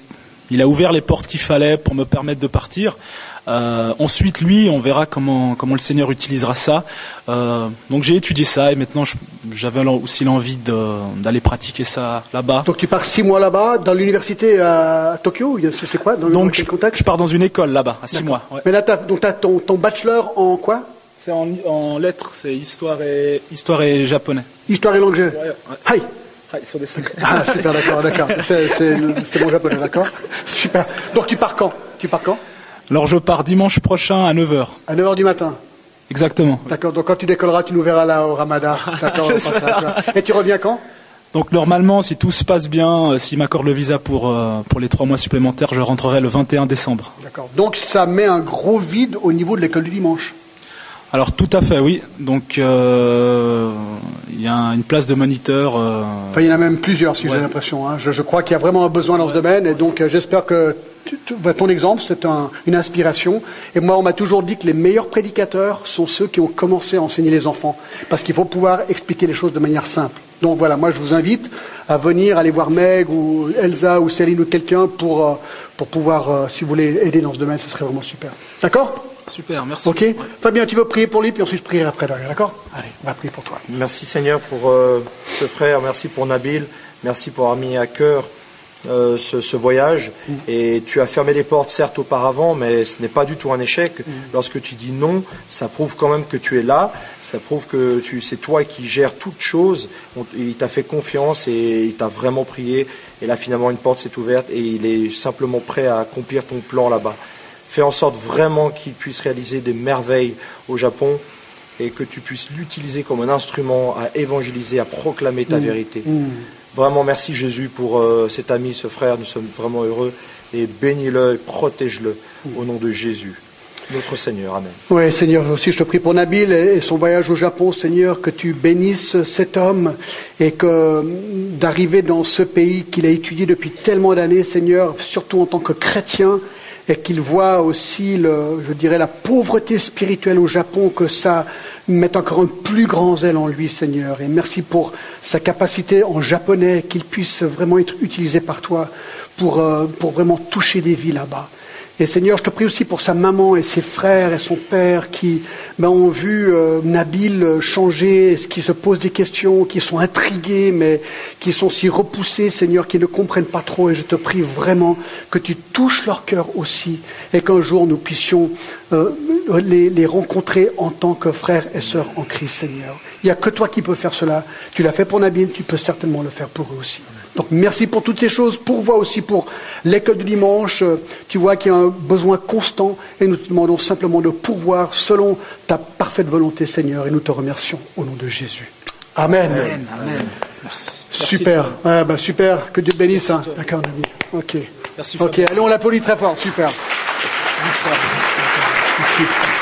il a ouvert les portes qu'il fallait pour me permettre de partir. Euh, ensuite, lui, on verra comment comment le Seigneur utilisera ça. Euh, donc j'ai étudié ça et maintenant je, j'avais aussi l'envie de, d'aller pratiquer ça là-bas. Donc tu pars six mois là-bas, dans l'université à Tokyo, c'est, c'est quoi dans Donc je, contexte je pars dans une école là-bas, à six D'accord. mois. Ouais. Mais là, t'as, donc tu as ton, ton bachelor en quoi? C'est en, en lettres, c'est histoire et, histoire et japonais. Histoire et langue. Ouais, ouais. Hi. Ah, sur des... Ah, super, d'accord, d'accord. C'est, c'est, c'est bon japonais, d'accord. Super. Donc tu pars quand? Tu pars quand? Alors je pars dimanche prochain à neuf heures. À neuf heures du matin. Exactement. D'accord, donc quand tu décolleras, tu nous verras là au Ramada. D'accord, on passera, et tu reviens quand? Donc normalement, si tout se passe bien, euh, s'il m'accorde le visa pour, euh, pour les trois mois supplémentaires, je rentrerai le vingt et un décembre. D'accord, donc ça met un gros vide au niveau de l'école du dimanche. Alors tout à fait, oui. Donc euh, il y a une place de moniteur. Euh... Enfin, il y en a même plusieurs, si ouais. j'ai l'impression. Hein. Je, je crois qu'il y a vraiment un besoin dans ce domaine, et donc euh, j'espère que tu, tu, ton exemple, c'est un, une inspiration. Et moi, on m'a toujours dit que les meilleurs prédicateurs sont ceux qui ont commencé à enseigner les enfants, parce qu'il faut pouvoir expliquer les choses de manière simple. Donc voilà, moi je vous invite à venir aller voir Meg ou Elsa ou Céline ou quelqu'un pour, euh, pour pouvoir, euh, si vous voulez, aider dans ce domaine, ce serait vraiment super. D'accord ? Super, merci. Ok, ouais. Fabien, tu veux prier pour lui, puis ensuite je prierai après, d'accord? Allez, on va prier pour toi. Merci Seigneur pour euh, ce frère, merci pour Nabil, merci pour avoir mis à cœur euh, ce, ce voyage. Mm. Et tu as fermé les portes certes auparavant, mais ce n'est pas du tout un échec. Mm. Lorsque tu dis non, ça prouve quand même que tu es là, ça prouve que tu, c'est toi qui gères toutes choses. On, il t'a fait confiance et il t'a vraiment prié. Et là finalement une porte s'est ouverte et il est simplement prêt à accomplir ton plan là-bas. Fais en sorte vraiment qu'il puisse réaliser des merveilles au Japon et que tu puisses l'utiliser comme un instrument à évangéliser, à proclamer ta mmh. vérité. Mmh. Vraiment, merci Jésus pour euh, cet ami, ce frère. Nous sommes vraiment heureux. Et bénis-le et protège-le mmh. au nom de Jésus, notre Seigneur. Amen. Oui, Seigneur, aussi je te prie pour Nabil et son voyage au Japon, Seigneur, que tu bénisses cet homme et que d'arriver dans ce pays qu'il a étudié depuis tellement d'années, Seigneur, surtout en tant que chrétien, et qu'il voit aussi, le, je dirais, la pauvreté spirituelle au Japon, que ça mette encore un plus grand zèle en lui, Seigneur. Et merci pour sa capacité en japonais, qu'il puisse vraiment être utilisé par toi pour, euh, pour vraiment toucher des vies là-bas. Et Seigneur, je te prie aussi pour sa maman et ses frères et son père qui ben, ont vu euh, Nabil changer, qui se posent des questions, qui sont intrigués, mais qui sont si repoussés, Seigneur, qui ne comprennent pas trop. Et je te prie vraiment que tu touches leur cœur aussi et qu'un jour nous puissions euh, les, les rencontrer en tant que frères et sœurs en Christ, Seigneur. Il n'y a que toi qui peux faire cela. Tu l'as fait pour Nabil, tu peux certainement le faire pour eux aussi. Donc merci pour toutes ces choses, pourvois aussi pour l'école du dimanche. Tu vois qu'il y a un besoin constant et nous te demandons simplement de pourvoir selon ta parfaite volonté, Seigneur, et nous te remercions au nom de Jésus. Amen. Amen. Amen. Merci. Super. Merci, ouais, bah, super. Que Dieu te bénisse. Hein. D'accord, on a dit. Ok. Merci. Ok. Allez, on l'applaudit très fort. Super. Merci. Merci.